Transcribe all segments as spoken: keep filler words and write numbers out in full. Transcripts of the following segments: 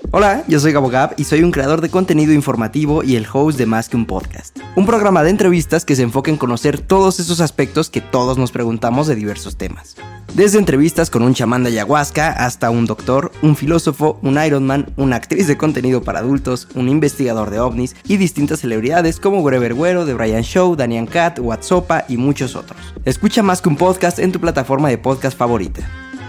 Hola, yo soy Gabo Gab y soy un creador de contenido informativo y el host de Más que un Podcast, un programa de entrevistas que se enfoca en conocer todos esos aspectos que todos nos preguntamos de diversos temas. Desde entrevistas con un chamán de ayahuasca hasta un doctor, un filósofo, un Ironman, una actriz de contenido para adultos, un investigador de ovnis y distintas celebridades como Wherever Güero, The Brian Show, Daniel Cat, Whatsopa y muchos otros. Escucha Más que un Podcast en tu plataforma de podcast favorita.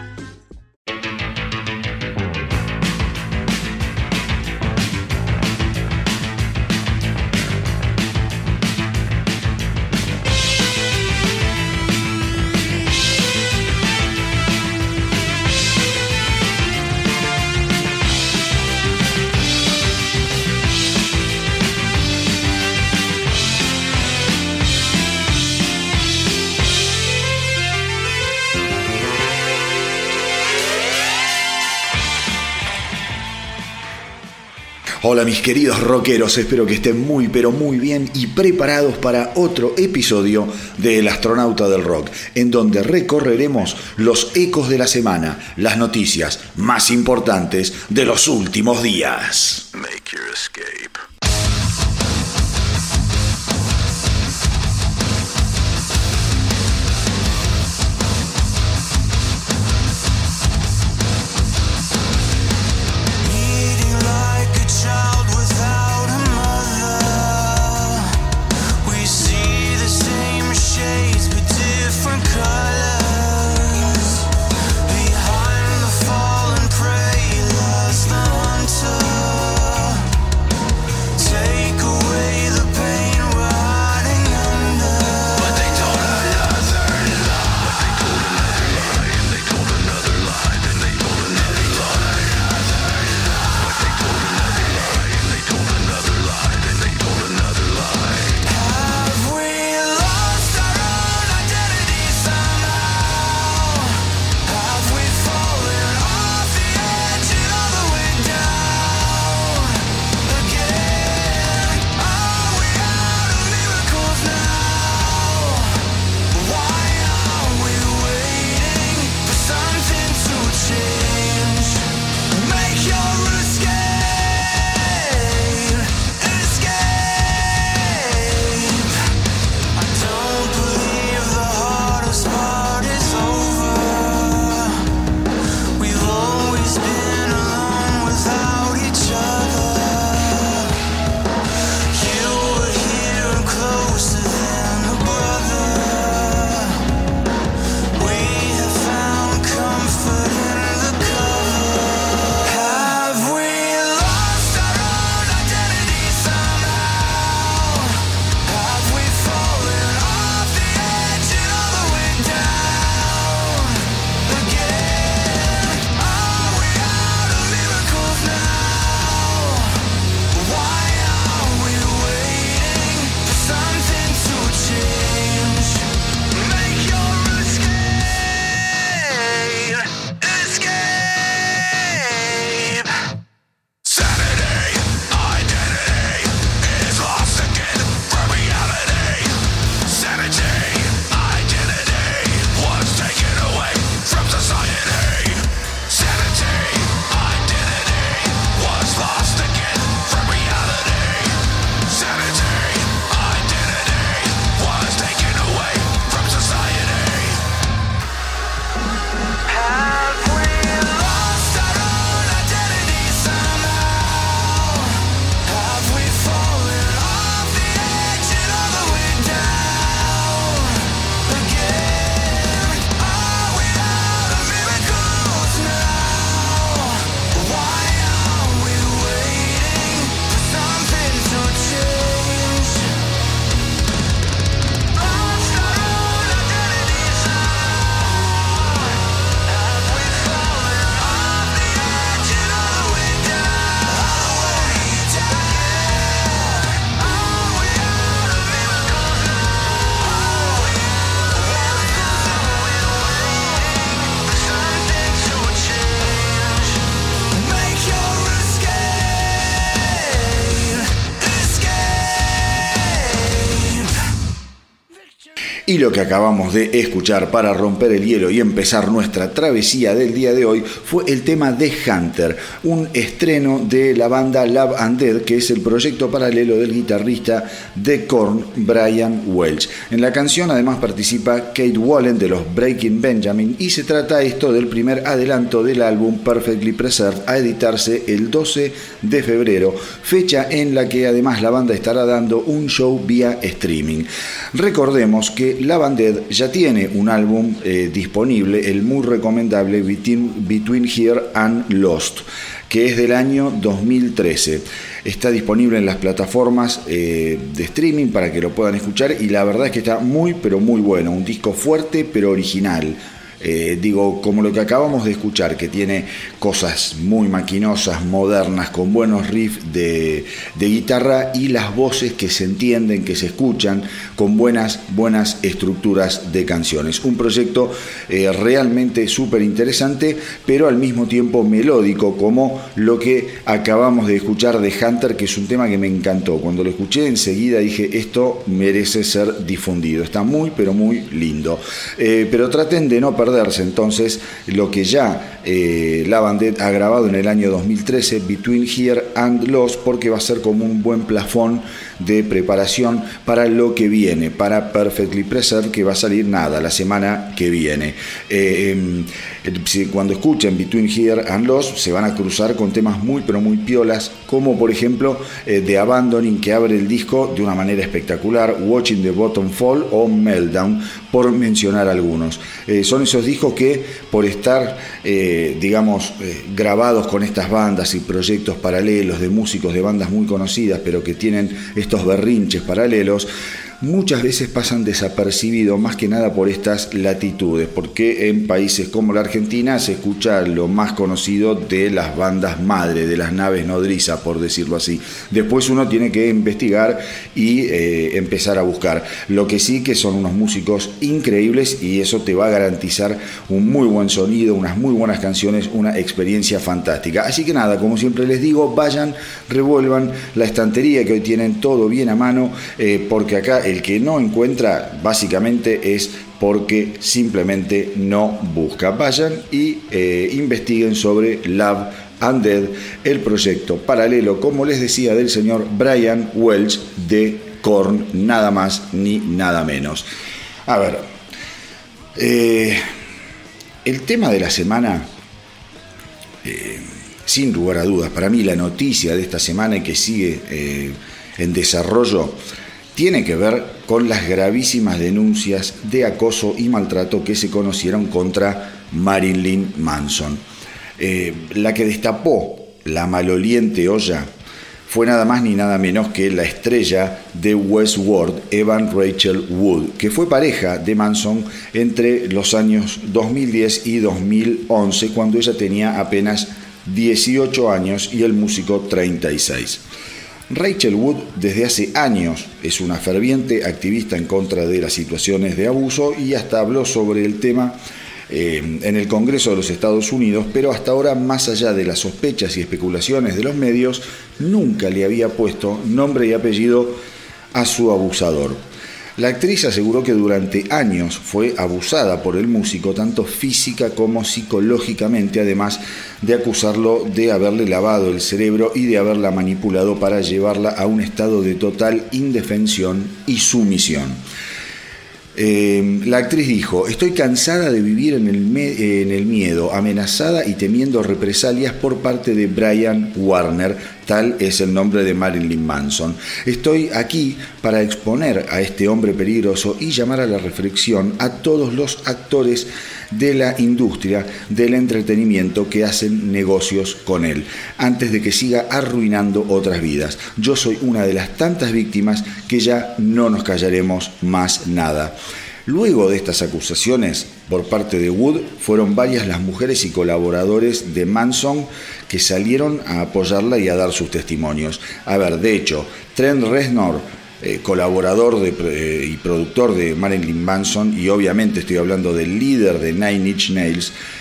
Hola mis queridos rockeros, espero que estén muy pero muy bien y preparados para otro episodio de El Astronauta del Rock, en donde recorreremos los ecos de la semana, las noticias más importantes de los últimos días. Make your escape. Y lo que acabamos de escuchar para romper el hielo y empezar nuestra travesía del día de hoy fue el tema de Hunter, un estreno de la banda Love and Dead, que es el proyecto paralelo del guitarrista de Korn, Brian Welch. En la canción además participa Kate Wallen de los Breaking Benjamin y se trata esto del primer adelanto del álbum Perfectly Preserved, a editarse el doce de febrero, fecha en la que además la banda estará dando un show vía streaming. Recordemos que Love and Dead ya tiene un álbum eh, disponible, el muy recomendable Between, Between Here and Lost, que es del año dos mil trece. Está disponible en las plataformas eh, de streaming para que lo puedan escuchar y la verdad es que está muy pero muy bueno, un disco fuerte pero original. Eh, digo, como lo que acabamos de escuchar, que tiene cosas muy maquinosas, modernas, con buenos riffs de, de guitarra y las voces que se entienden, que se escuchan, con buenas, buenas estructuras de canciones. Un proyecto eh, realmente súper interesante, pero al mismo tiempo melódico, como lo que acabamos de escuchar de Hunter, que es un tema que me encantó. Cuando lo escuché enseguida dije, esto merece ser difundido. Está muy, pero muy lindo. Eh, pero traten de no perder perderse entonces lo que ya eh, Love and Dead ha grabado en el año dos mil trece, Between Here and Lost, porque va a ser como un buen plafón de preparación para lo que viene, para Perfectly Preserved, que va a salir nada la semana que viene. Eh, eh, cuando escuchen Between Here and Lost se van a cruzar con temas muy pero muy piolas, como por ejemplo eh, The Abandoning, que abre el disco de una manera espectacular, Watching the Bottom Fall o Meltdown, por mencionar algunos. Eh, son esos discos que por estar eh, digamos eh, grabados con estas bandas y proyectos paralelos de músicos de bandas muy conocidas, pero que tienen estos berrinches paralelos, muchas veces pasan desapercibidos, más que nada por estas latitudes, porque en países como la Argentina se escucha lo más conocido de las bandas madre, de las naves nodrizas, por decirlo así. Después uno tiene que investigar y eh, empezar a buscar. Lo que sí que son unos músicos increíbles y eso te va a garantizar un muy buen sonido, unas muy buenas canciones, una experiencia fantástica. Así que nada, como siempre les digo, vayan, revuelvan la estantería, que hoy tienen todo bien a mano, eh, porque acá el que no encuentra básicamente es porque simplemente no busca. Vayan y eh, investiguen sobre Love and Dead, el proyecto paralelo, como les decía, del señor Brian Welch de Korn, nada más ni nada menos. A ver, eh, el tema de la semana, eh, sin lugar a dudas, para mí la noticia de esta semana y que sigue eh, en desarrollo, tiene que ver con las gravísimas denuncias de acoso y maltrato que se conocieron contra Marilyn Manson. Eh, la que destapó la maloliente olla fue nada más ni nada menos que la estrella de Westworld, Evan Rachel Wood, que fue pareja de Manson entre los años dos mil diez y dos mil once, cuando ella tenía apenas dieciocho años y el músico treinta y seis. Rachel Wood desde hace años es una ferviente activista en contra de las situaciones de abuso y hasta habló sobre el tema eh, en el Congreso de los Estados Unidos, pero hasta ahora, más allá de las sospechas y especulaciones de los medios, nunca le había puesto nombre y apellido a su abusador. La actriz aseguró que durante años fue abusada por el músico, tanto física como psicológicamente, además de acusarlo de haberle lavado el cerebro y de haberla manipulado para llevarla a un estado de total indefensión y sumisión. Eh, la actriz dijo: estoy cansada de vivir en el, me- en el miedo, amenazada y temiendo represalias por parte de Brian Warner, tal es el nombre de Marilyn Manson. Estoy aquí para exponer a este hombre peligroso y llamar a la reflexión a todos los actores de la industria del entretenimiento que hacen negocios con él, antes de que siga arruinando otras vidas. Yo soy una de las tantas víctimas que ya no nos callaremos más nada. Luego de estas acusaciones por parte de Wood, fueron varias las mujeres y colaboradores de Manson que salieron a apoyarla y a dar sus testimonios. A ver, de hecho, Trent Reznor, eh, colaborador de, eh, y productor de Marilyn Manson, y obviamente estoy hablando del líder de Nine Inch Nails,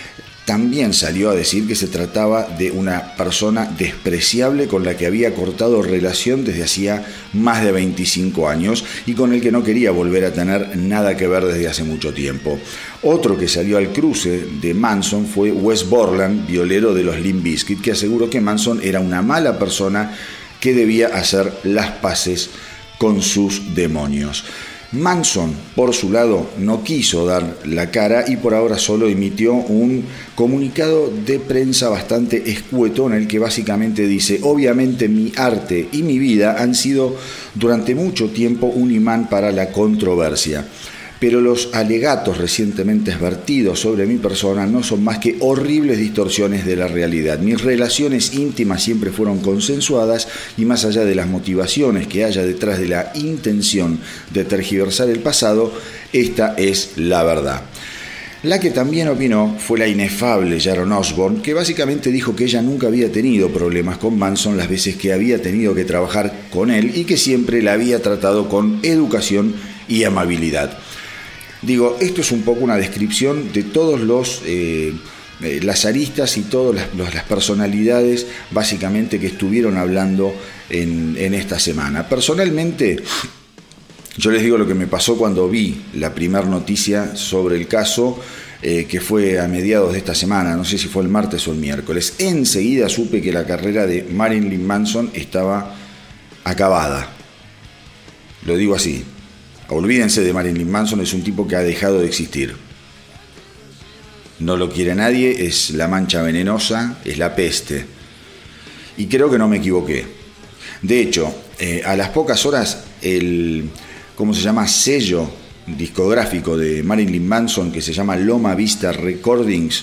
también salió a decir que se trataba de una persona despreciable con la que había cortado relación desde hacía más de veinticinco años y con el que no quería volver a tener nada que ver desde hace mucho tiempo. Otro que salió al cruce de Manson fue Wes Borland, violero de los Limp Bizkit, que aseguró que Manson era una mala persona que debía hacer las paces con sus demonios. Manson, por su lado, no quiso dar la cara y por ahora solo emitió un comunicado de prensa bastante escueto en el que básicamente dice: obviamente mi arte y mi vida han sido durante mucho tiempo un imán para la controversia, pero los alegatos recientemente vertidos sobre mi persona no son más que horribles distorsiones de la realidad. Mis relaciones íntimas siempre fueron consensuadas y más allá de las motivaciones que haya detrás de la intención de tergiversar el pasado, esta es la verdad. La que también opinó fue la inefable Sharon Osbourne, que básicamente dijo que ella nunca había tenido problemas con Manson las veces que había tenido que trabajar con él y que siempre la había tratado con educación y amabilidad. Digo, esto es un poco una descripción de todos los eh, eh, las aristas y todas las, los, las personalidades básicamente que estuvieron hablando en, en esta semana. Personalmente, yo les digo lo que me pasó cuando vi la primera noticia sobre el caso, eh, que fue a mediados de esta semana, no sé si fue el martes o el miércoles. Enseguida supe que la carrera de Marilyn Manson estaba acabada. Lo digo así. Olvídense de Marilyn Manson, es un tipo que ha dejado de existir. No lo quiere nadie, es la mancha venenosa, es la peste. Y creo que no me equivoqué. De hecho, eh, a las pocas horas, el, ¿cómo se llama? sello discográfico de Marilyn Manson, que se llama Loma Vista Recordings,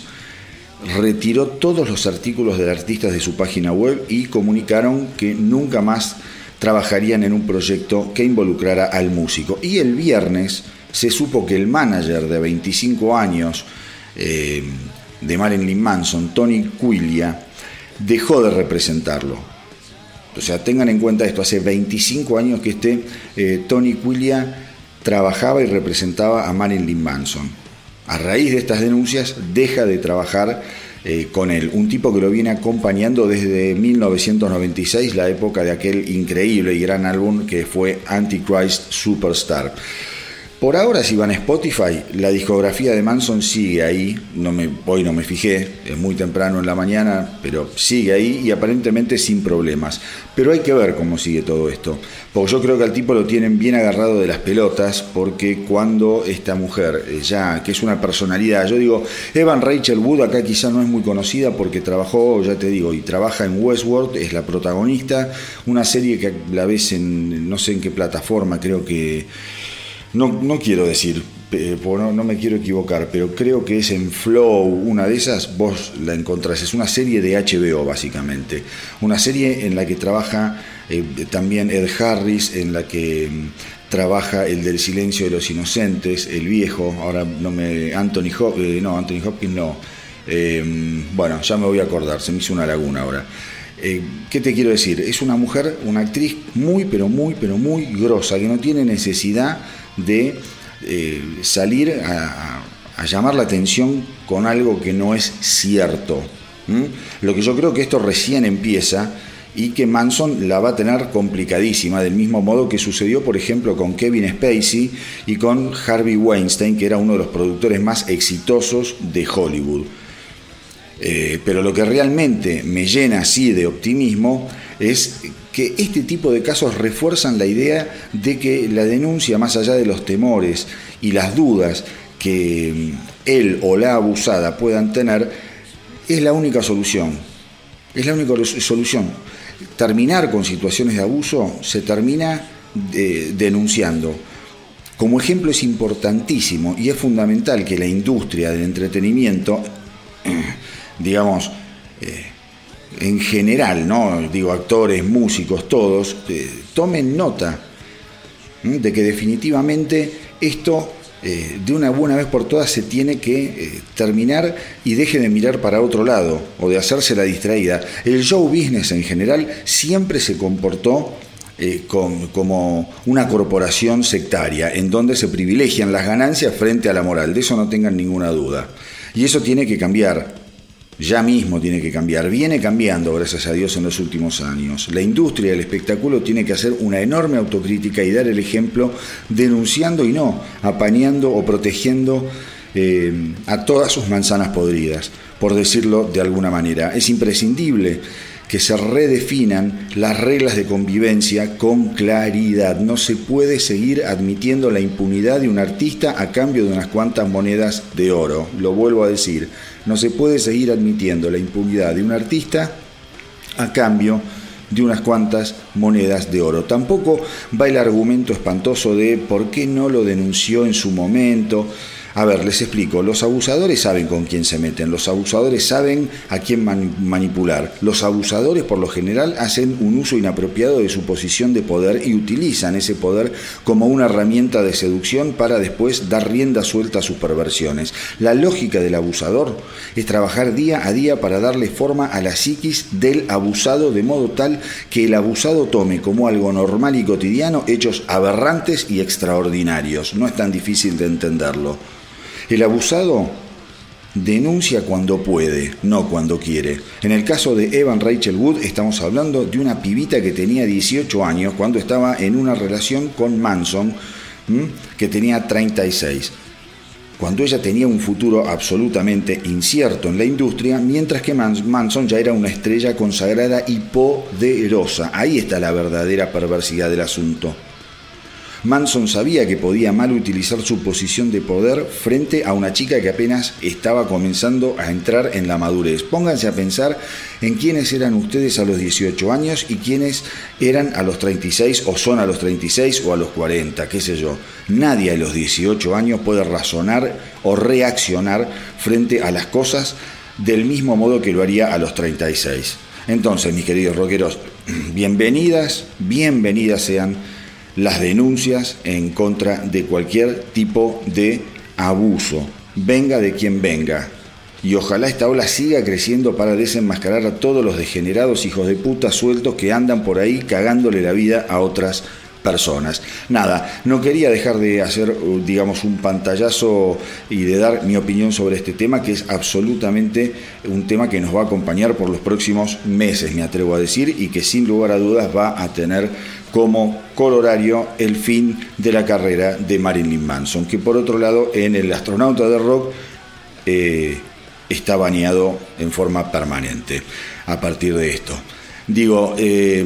retiró todos los artículos del artista de su página web y comunicaron que nunca más trabajarían en un proyecto que involucrara al músico. Y el viernes se supo que el manager de veinticinco años eh, de Marilyn Manson, Tony Quiglia, dejó de representarlo. O sea, tengan en cuenta esto, hace veinticinco años que este eh, Tony Quiglia trabajaba y representaba a Marilyn Manson. A raíz de estas denuncias deja de trabajar Eh, con él, un tipo que lo viene acompañando desde mil novecientos noventa y seis, la época de aquel increíble y gran álbum que fue Antichrist Superstar. Por ahora, si van a Spotify, la discografía de Manson sigue ahí. No me, hoy no me fijé, es muy temprano en la mañana, pero sigue ahí y aparentemente sin problemas. Pero hay que ver cómo sigue todo esto, porque yo creo que al tipo lo tienen bien agarrado de las pelotas, porque cuando esta mujer, ya que es una personalidad, yo digo, Evan Rachel Wood acá quizá no es muy conocida porque trabajó, ya te digo, y trabaja en Westworld, es la protagonista, una serie que la ves en, no sé en qué plataforma, creo que... No, no quiero decir, eh, no, no me quiero equivocar, pero creo que es en Flow, una de esas, vos la encontrás. Es una serie de H B O, básicamente. Una serie en la que trabaja eh, también Ed Harris, en la que mm, trabaja el del Silencio de los Inocentes, el viejo, ahora no me... Anthony Hopkins, eh, no, Anthony Hopkins no. Eh, bueno, ya me voy a acordar, se me hizo una laguna ahora. Eh, ¿Qué te quiero decir? Es una mujer, una actriz muy, pero muy, pero muy grosa, que no tiene necesidad de eh, salir a, a llamar la atención con algo que no es cierto. ¿Mm? Lo que yo creo que esto recién empieza y que Manson la va a tener complicadísima, del mismo modo que sucedió, por ejemplo, con Kevin Spacey y con Harvey Weinstein, que era uno de los productores más exitosos de Hollywood. Eh, pero lo que realmente me llena así de optimismo es que este tipo de casos refuerzan la idea de que la denuncia, más allá de los temores y las dudas que él o la abusada puedan tener, es la única solución. Es la única solución. Terminar con situaciones de abuso se termina de, denunciando. Como ejemplo es importantísimo y es fundamental que la industria del entretenimiento, digamos, eh, en general, ¿no? Digo, actores, músicos, todos, eh, tomen nota ¿eh? de que definitivamente esto, eh, de una buena vez por todas, se tiene que eh, terminar y deje de mirar para otro lado o de hacerse la distraída. El show business en general siempre se comportó eh, con, como una corporación sectaria, en donde se privilegian las ganancias frente a la moral, de eso no tengan ninguna duda. Y eso tiene que cambiar. Ya mismo tiene que cambiar. Viene cambiando, gracias a Dios, en los últimos años. La industria del espectáculo tiene que hacer una enorme autocrítica y dar el ejemplo denunciando y no apañando o protegiendo eh, a todas sus manzanas podridas, por decirlo de alguna manera. Es imprescindible que se redefinan las reglas de convivencia con claridad. No se puede seguir admitiendo la impunidad de un artista a cambio de unas cuantas monedas de oro. Lo vuelvo a decir, no se puede seguir admitiendo la impunidad de un artista a cambio de unas cuantas monedas de oro. Tampoco va el argumento espantoso de por qué no lo denunció en su momento. A ver, les explico, los abusadores saben con quién se meten, los abusadores saben a quién man- manipular, los abusadores por lo general hacen un uso inapropiado de su posición de poder y utilizan ese poder como una herramienta de seducción para después dar rienda suelta a sus perversiones. La lógica del abusador es trabajar día a día para darle forma a la psiquis del abusado de modo tal que el abusado tome como algo normal y cotidiano hechos aberrantes y extraordinarios. No es tan difícil de entenderlo. El abusado denuncia cuando puede, no cuando quiere. En el caso de Evan Rachel Wood estamos hablando de una pibita que tenía dieciocho años cuando estaba en una relación con Manson, ¿m? que tenía treinta y seis. Cuando ella tenía un futuro absolutamente incierto en la industria, mientras que Manson ya era una estrella consagrada y poderosa. Ahí está la verdadera perversidad del asunto. Manson sabía que podía mal utilizar su posición de poder frente a una chica que apenas estaba comenzando a entrar en la madurez. Pónganse a pensar en quiénes eran ustedes a los dieciocho años y quiénes eran a los treinta y seis o son a los treinta y seis o a los cuarenta, qué sé yo. Nadie a los dieciocho años puede razonar o reaccionar frente a las cosas del mismo modo que lo haría a los treinta y seis. Entonces, mis queridos rockeros, bienvenidas, bienvenidas sean las denuncias en contra de cualquier tipo de abuso, venga de quien venga. Y ojalá esta ola siga creciendo para desenmascarar a todos los degenerados hijos de puta sueltos que andan por ahí cagándole la vida a otras personas. Nada, no quería dejar de hacer, digamos, un pantallazo y de dar mi opinión sobre este tema, que es absolutamente un tema que nos va a acompañar por los próximos meses, me atrevo a decir, y que sin lugar a dudas va a tener como corolario el fin de la carrera de Marilyn Manson, que por otro lado en El Astronauta del Rock eh, está baneado en forma permanente a partir de esto. Digo, eh,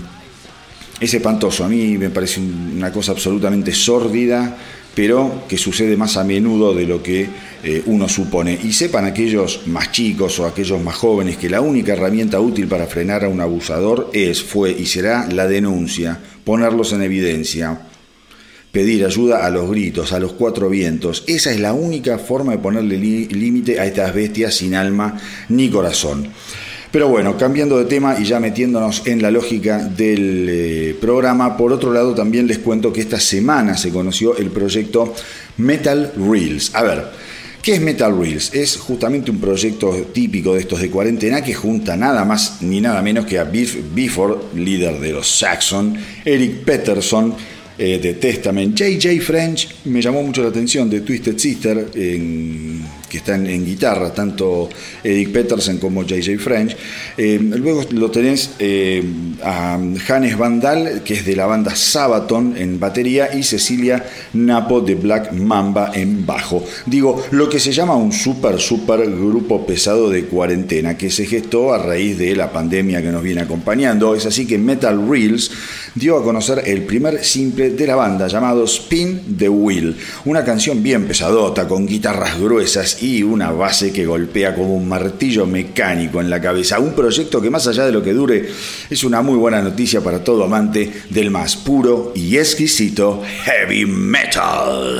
es espantoso, a mí me parece una cosa absolutamente sórdida, pero que sucede más a menudo de lo que eh, uno supone. Y sepan aquellos más chicos o aquellos más jóvenes que la única herramienta útil para frenar a un abusador es, fue y será la denuncia, ponerlos en evidencia, pedir ayuda a los gritos, a los cuatro vientos. Esa es la única forma de ponerle límite a estas bestias sin alma ni corazón. Pero bueno, cambiando de tema y ya metiéndonos en la lógica del eh, programa, por otro lado también les cuento que esta semana se conoció el proyecto Metal Reels. A ver, ¿qué es Metal Reels? Es justamente un proyecto típico de estos de cuarentena que junta nada más ni nada menos que a Biff Bifford, líder de los Saxon, Eric Peterson, eh, de Testament, J J French, me llamó mucho la atención, de Twisted Sister, en... que están en guitarra, tanto Eric Peterson como J J French. Eh, luego lo tenés eh, a Hannes Van Dahl, que es de la banda Sabaton en batería, y Cecilia Napo de Black Mamba en bajo. Digo, lo que se llama un super, super grupo pesado de cuarentena, que se gestó a raíz de la pandemia que nos viene acompañando. Es así que Metal Reels dio a conocer el primer simple de la banda, llamado Spin the Wheel, una canción bien pesadota, con guitarras gruesas y una base que golpea como un martillo mecánico en la cabeza. Un proyecto que, más allá de lo que dure, es una muy buena noticia para todo amante del más puro y exquisito heavy metal.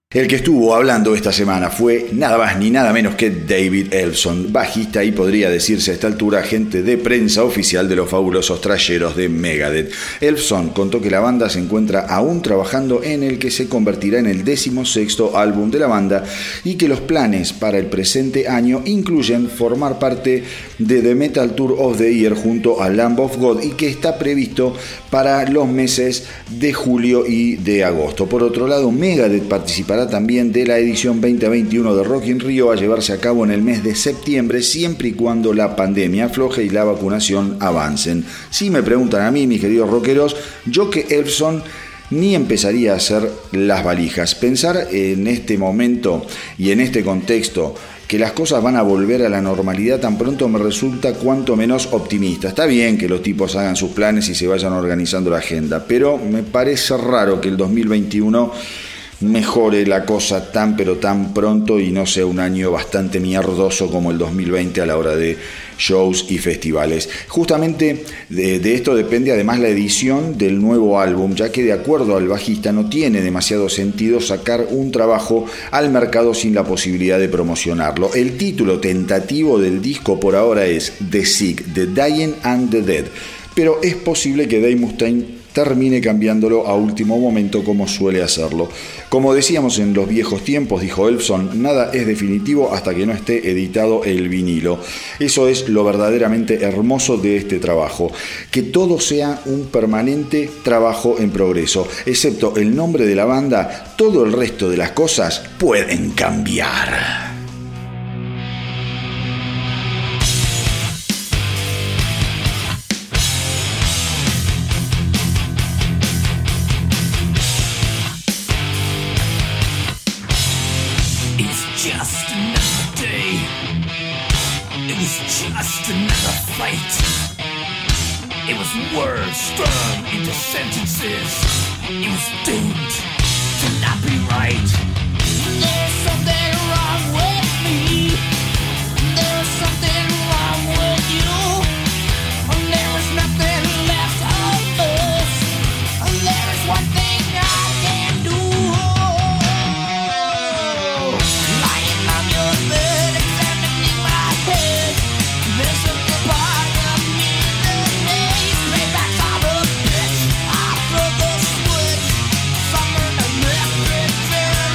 El que estuvo hablando esta semana fue nada más ni nada menos que David Ellefson, bajista y podría decirse a esta altura agente de prensa oficial de los fabulosos trayeros de Megadeth. Ellefson contó que la banda se encuentra aún trabajando en el que se convertirá en el decimosexto álbum de la banda y que los planes para el presente año incluyen formar parte de The Metal Tour of the Year junto a Lamb of God y que está previsto para los meses de julio y de agosto. Por otro lado, Megadeth participará también de la edición veinte veintiuno de Rock in Rio a llevarse a cabo en el mes de septiembre, siempre y cuando la pandemia afloje y la vacunación avancen. Si me preguntan a mí, mis queridos rockeros, yo que Ellefson ni empezaría a hacer las valijas. Pensar en este momento y en este contexto que las cosas van a volver a la normalidad tan pronto me resulta cuanto menos optimista. Está bien que los tipos hagan sus planes y se vayan organizando la agenda, pero me parece raro que el dos mil veintiuno mejore la cosa tan pero tan pronto y no sea un año bastante mierdoso como el dos mil veinte a la hora de shows y festivales. Justamente de, de esto depende además la edición del nuevo álbum, ya que de acuerdo al bajista no tiene demasiado sentido sacar un trabajo al mercado sin la posibilidad de promocionarlo. El título tentativo del disco por ahora es The Sick, The Dying and the Dead, pero es posible que Dave Mustaine termine cambiándolo a último momento como suele hacerlo. Como decíamos en los viejos tiempos, dijo Ellefson, nada es definitivo hasta que no esté editado el vinilo. Eso es lo verdaderamente hermoso de este trabajo, que todo sea un permanente trabajo en progreso. Excepto el nombre de la banda, todo el resto de las cosas pueden cambiar. Just another day. It was just another fight. It was words strung into sentences. It was doomed to not be right. There's something wrong with me. There's something wrong with you. There is nothing left of us. There is one thing I can do. After the switch, summer and electric.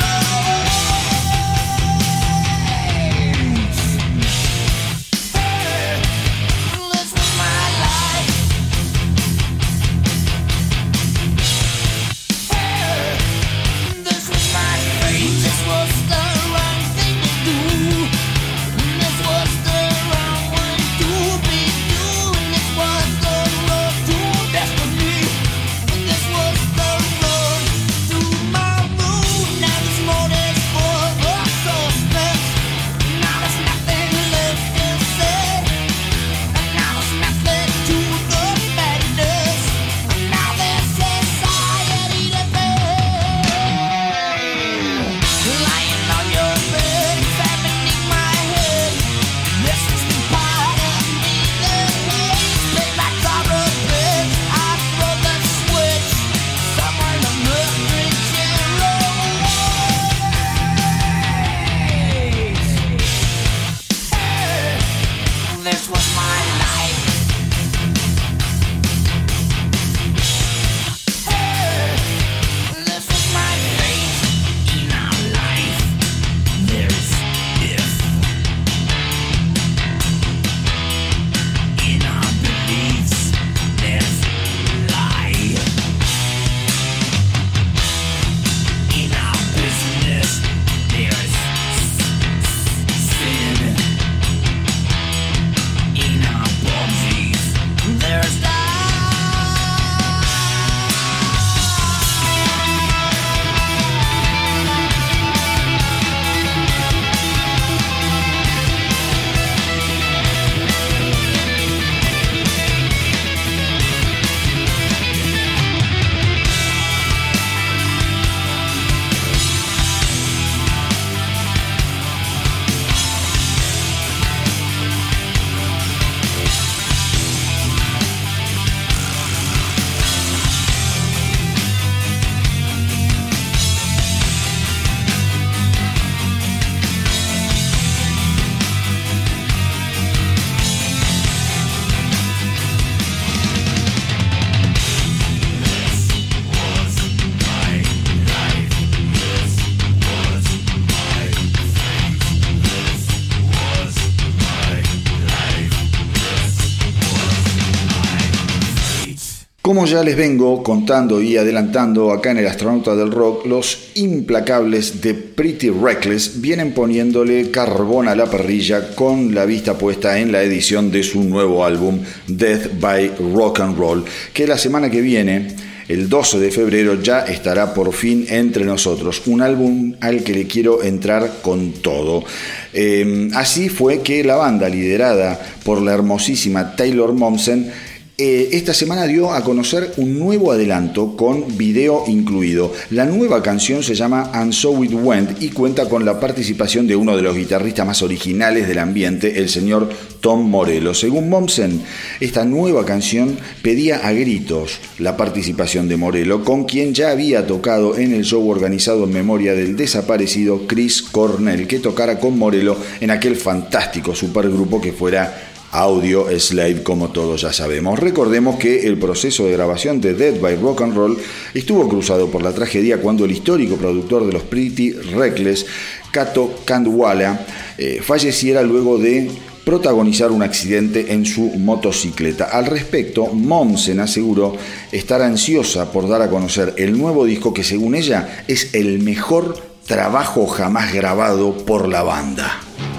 Como ya les vengo contando y adelantando acá en el Astronauta del Rock, los implacables de Pretty Reckless vienen poniéndole carbón a la parrilla con la vista puesta en la edición de su nuevo álbum Death by Rock and Roll, que la semana que viene, el doce de febrero, ya estará por fin entre nosotros. Un álbum al que le quiero entrar con todo. Eh, así fue que la banda, liderada por la hermosísima Taylor Momsen, Eh, esta semana dio a conocer un nuevo adelanto con video incluido. La nueva canción se llama And So It Went y cuenta con la participación de uno de los guitarristas más originales del ambiente, el señor Tom Morello. Según Momsen, esta nueva canción pedía a gritos la participación de Morello, con quien ya había tocado en el show organizado en memoria del desaparecido Chris Cornell, que tocara con Morello en aquel fantástico supergrupo que fuera Audioslave, como todos ya sabemos. Recordemos que el proceso de grabación de Death by Rock and Roll estuvo cruzado por la tragedia cuando el histórico productor de los Pretty Reckless, Kato Kandwala, eh, falleciera luego de protagonizar un accidente en su motocicleta. Al respecto, Momsen aseguró estar ansiosa por dar a conocer el nuevo disco que, según ella, es el mejor trabajo jamás grabado por la banda.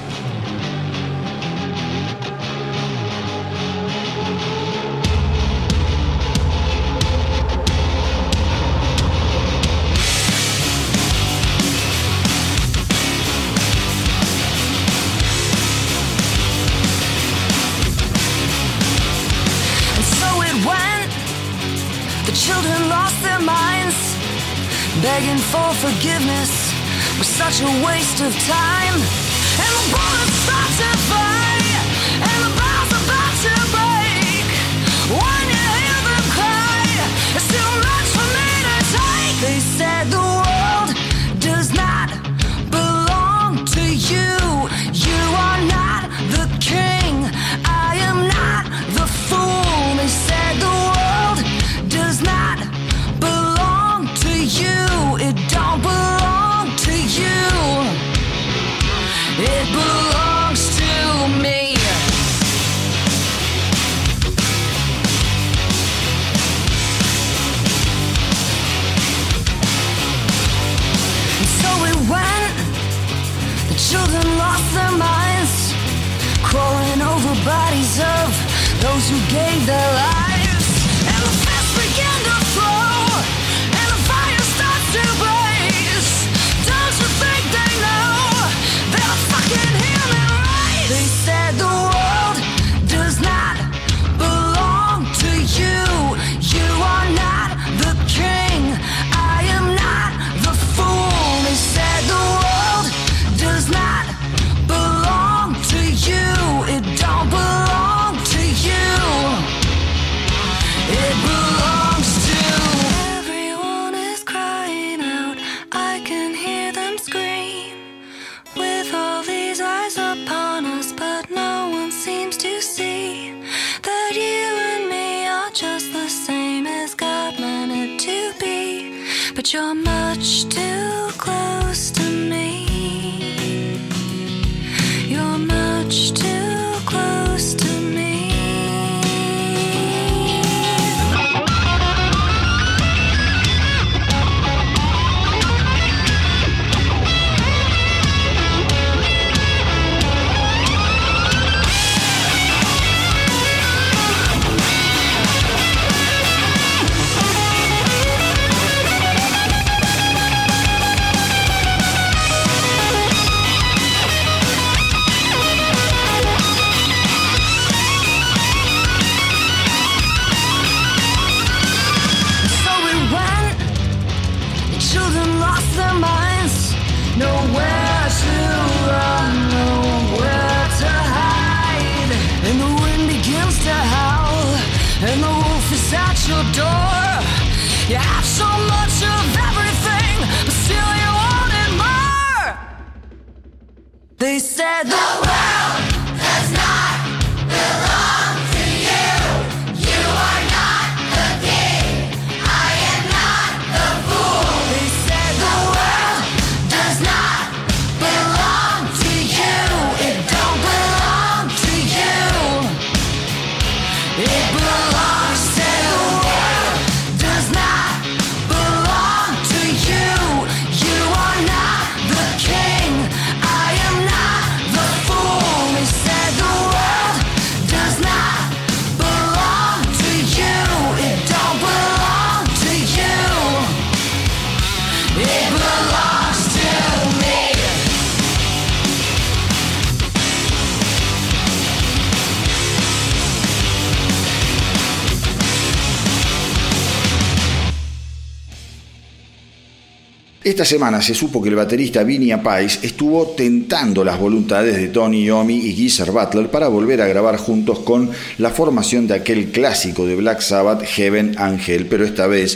Begging for forgiveness was such a waste of time. And the bullets start to fly, and the bell's about to break. When you hear them cry, it's too much for me to take. They said the world does not belong to you. You are not the king, I am not the fool. They said the world does not belong to you. It don't belong to you. It belongs to me. And so it went. The children lost their minds, crawling over bodies of those who gave their lives. And the fists began to flow, and the fire starts to blaze. Don't you think they know they're fucking human race? They said the world does not belong to you. You are not the king, I am not the fool. They said the world does not belong to you. It don't belong to you. It belongs to everyone is crying out. I can hear them scream with all these eyes upon us, but no one seems to see that you and me are just the same as God meant it to be. But you're much too close to me. You're much too close to me. Nowhere to run, nowhere to hide. And the wind begins to howl, and the wolf is at your door. You have so much of everything, but still you wanted more. They said the world does not belong to you. You are not the king, I am not the fool. They said the world does not belong to you. It don't belong to you. It belongs to the world. Esta semana se supo que el baterista Vinny Appice estuvo tentando las voluntades de Tony Iommi y Geezer Butler para volver a grabar juntos con la formación de aquel clásico de Black Sabbath, Heaven and Hell, pero esta vez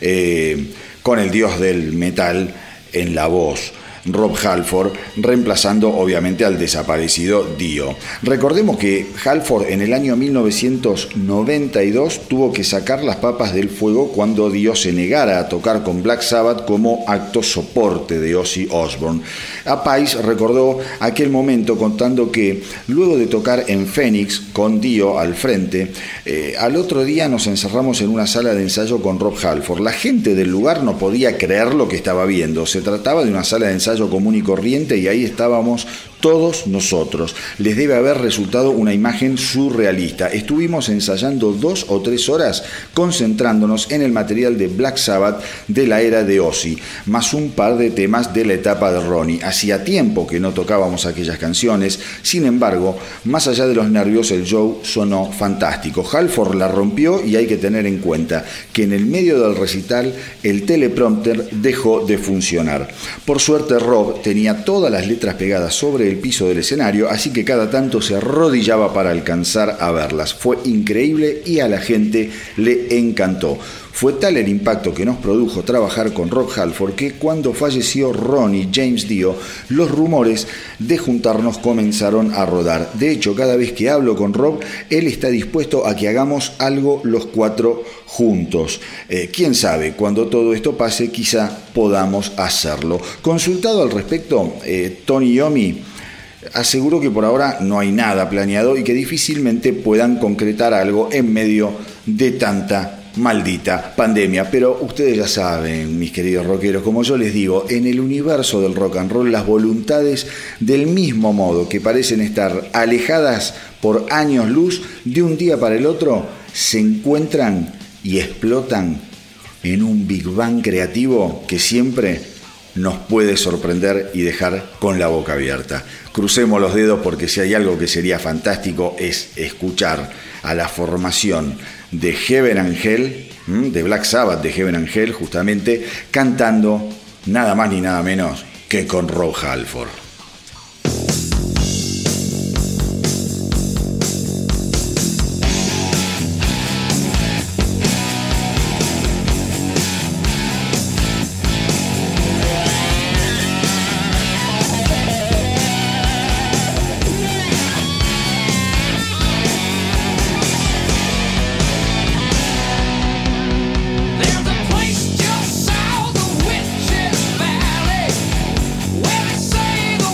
eh, con el dios del metal en la voz, Rob Halford, reemplazando obviamente al desaparecido Dio. Recordemos que Halford en el año mil novecientos noventa y dos tuvo que sacar las papas del fuego cuando Dio se negara a tocar con Black Sabbath como acto soporte de Ozzy Osbourne. Appice recordó aquel momento contando que luego de tocar en Phoenix con Dio al frente, eh, al otro día nos encerramos en una sala de ensayo con Rob Halford. La gente del lugar no podía creer lo que estaba viendo. Se trataba de una sala de ensayo común y corriente y ahí estábamos todos nosotros. Les debe haber resultado una imagen surrealista. Estuvimos ensayando dos o tres horas concentrándonos en el material de Black Sabbath de la era de Ozzy, más un par de temas de la etapa de Ronnie. Hacía tiempo que no tocábamos aquellas canciones, sin embargo, más allá de los nervios, el show sonó fantástico. Halford la rompió y hay que tener en cuenta que en el medio del recital el teleprompter dejó de funcionar. Por suerte, Rob tenía todas las letras pegadas sobre el piso del escenario, así que cada tanto se arrodillaba para alcanzar a verlas. Fue increíble y a la gente le encantó. Fue tal el impacto que nos produjo trabajar con Rob Halford que cuando falleció Ronnie James Dio, los rumores de juntarnos comenzaron a rodar. De hecho, cada vez que hablo con Rob, él está dispuesto a que hagamos algo los cuatro juntos. Eh, quién sabe, cuando todo esto pase, quizá podamos hacerlo. Consultado al respecto, eh, Tony Iommi aseguró que por ahora no hay nada planeado y que difícilmente puedan concretar algo en medio de tanta maldita pandemia. Pero ustedes ya saben, mis queridos rockeros, como yo les digo, en el universo del rock and roll las voluntades, del mismo modo que parecen estar alejadas por años luz, de un día para el otro se encuentran y explotan en un Big Bang creativo que siempre nos puede sorprender y dejar con la boca abierta. Crucemos los dedos porque si hay algo que sería fantástico es escuchar a la formación de Heaven and Hell, de Black Sabbath, de Heaven and Hell, justamente cantando nada más ni nada menos que con Rob Halford. Place just south of Witches Valley, where they say the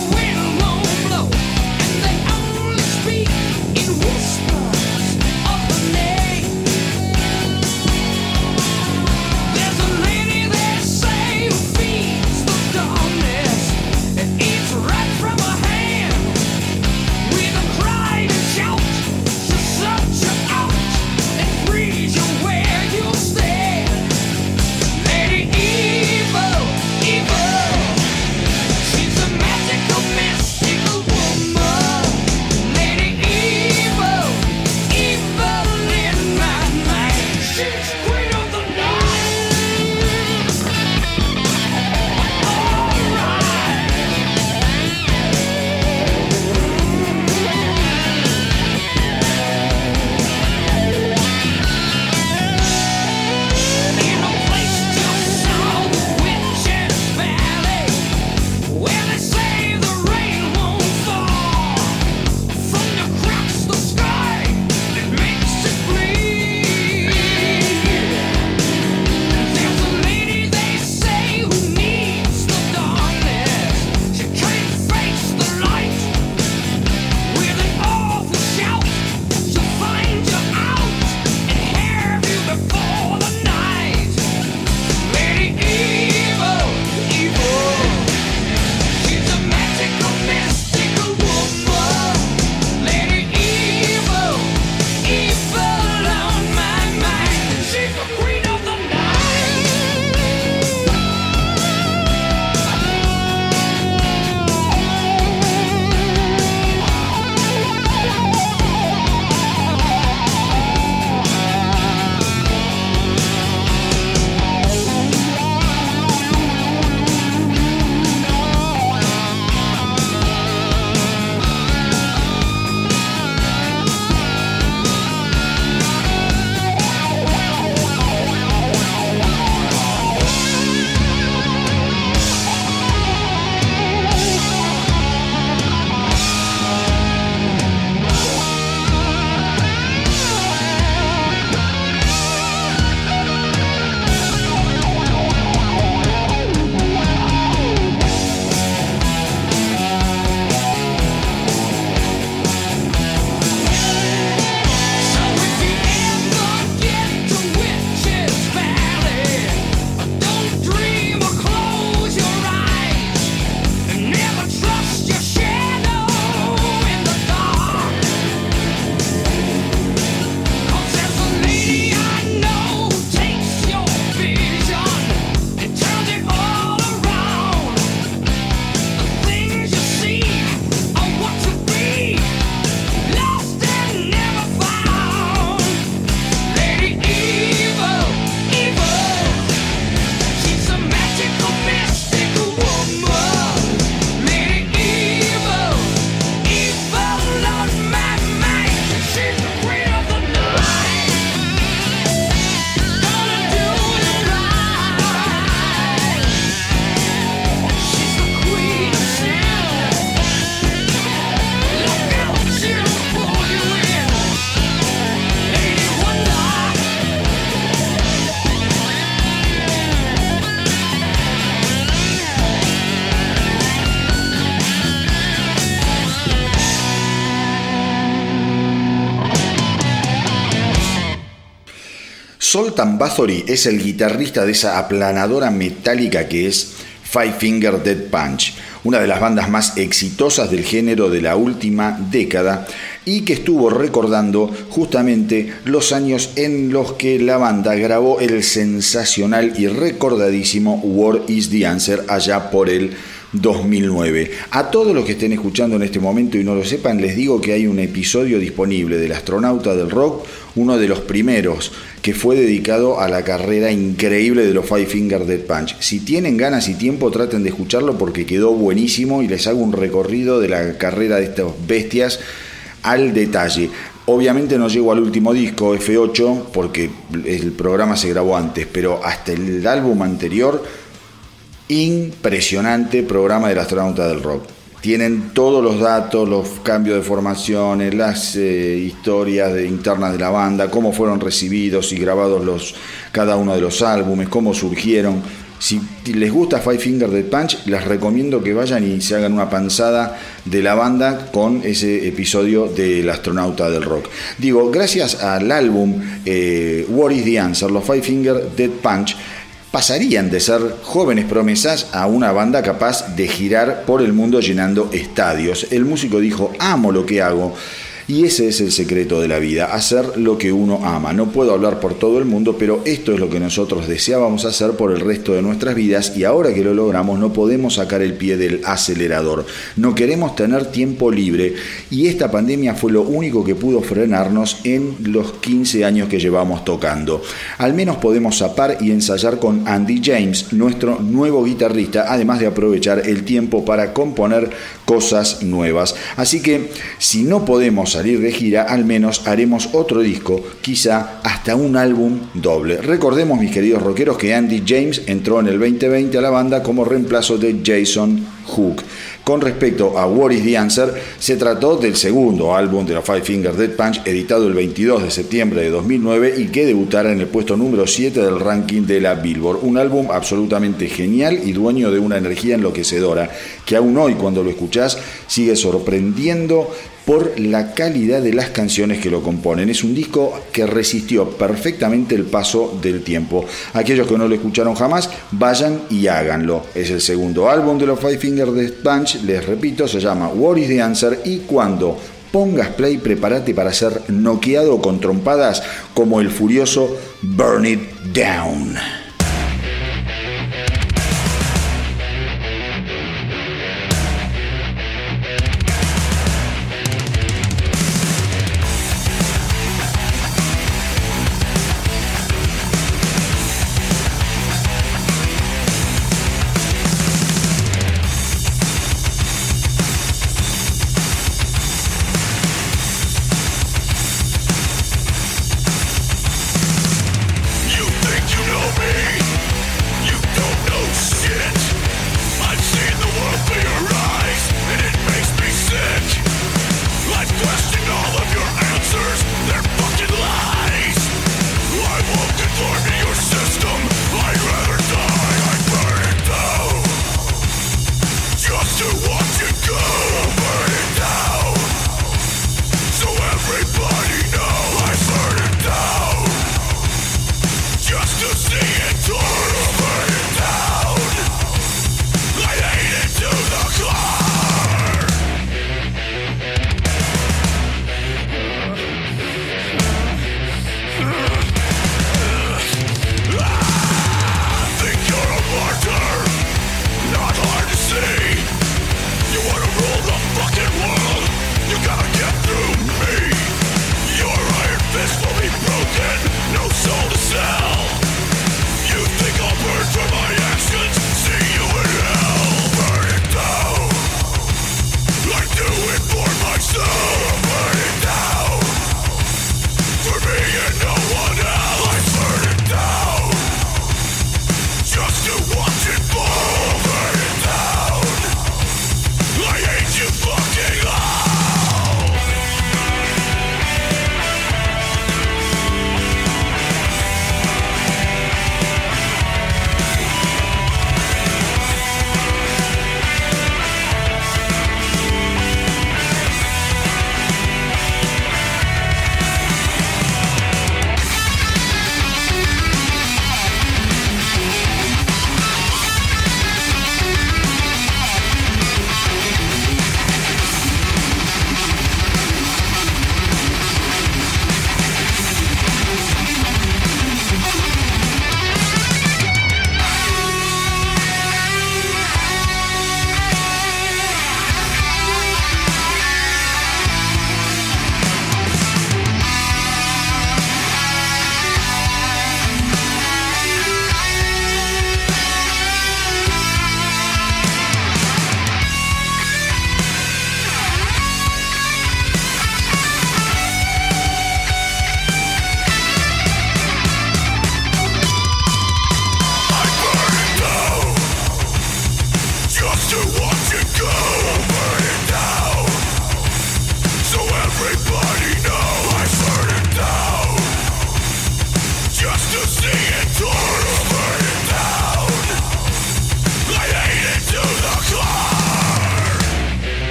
Zoltan Bathory es el guitarrista de esa aplanadora metálica que es Five Finger Death Punch, una de las bandas más exitosas del género de la última década y que estuvo recordando justamente los años en los que la banda grabó el sensacional y recordadísimo War is the Answer allá por el dos mil nueve. A todos los que estén escuchando en este momento y no lo sepan, les digo que hay un episodio disponible del Astronauta del Rock, uno de los primeros, que fue dedicado a la carrera increíble de los Five Finger Death Punch. Si tienen ganas y tiempo, traten de escucharlo porque quedó buenísimo y les hago un recorrido de la carrera de estas bestias al detalle. Obviamente no llego al último disco, F ocho, porque el programa se grabó antes, pero hasta el álbum anterior, impresionante programa del Astronauta del Rock. Tienen todos los datos, los cambios de formaciones, las eh, historias de, internas de la banda, cómo fueron recibidos y grabados los, cada uno de los álbumes, cómo surgieron. Si les gusta Five Finger Death Punch, les recomiendo que vayan y se hagan una panzada de la banda con ese episodio del Astronauta del Rock. Digo, gracias al álbum eh, What is the Answer, los Five Finger Death Punch pasarían de ser jóvenes promesas a una banda capaz de girar por el mundo llenando estadios. El músico dijo, amo lo que hago. Y ese es el secreto de la vida, hacer lo que uno ama. No puedo hablar por todo el mundo, pero esto es lo que nosotros deseábamos hacer por el resto de nuestras vidas y ahora que lo logramos no podemos sacar el pie del acelerador. No queremos tener tiempo libre y esta pandemia fue lo único que pudo frenarnos en los quince años que llevamos tocando. Al menos podemos zapar y ensayar con Andy James, nuestro nuevo guitarrista, además de aprovechar el tiempo para componer cosas nuevas. Así que si no podemos salir de gira, al menos haremos otro disco, quizá hasta un álbum doble. Recordemos, mis queridos rockeros, que Andy James entró en el veinte veinte a la banda como reemplazo de Jason Hook. Con respecto a What is the Answer, se trató del segundo álbum de la Five Finger Death Punch, editado el veintidós de septiembre de dos mil nueve y que debutara en el puesto número siete del ranking de la Billboard. Un álbum absolutamente genial y dueño de una energía enloquecedora, que aún hoy cuando lo escuchás sigue sorprendiendo por la calidad de las canciones que lo componen. Es un disco que resistió perfectamente el paso del tiempo. Aquellos que no lo escucharon jamás, vayan y háganlo. Es el segundo álbum de los Five Finger Death Punch, les repito, se llama What is the Answer y cuando pongas play, prepárate para ser noqueado con trompadas como el furioso Burn It Down. You think you know me?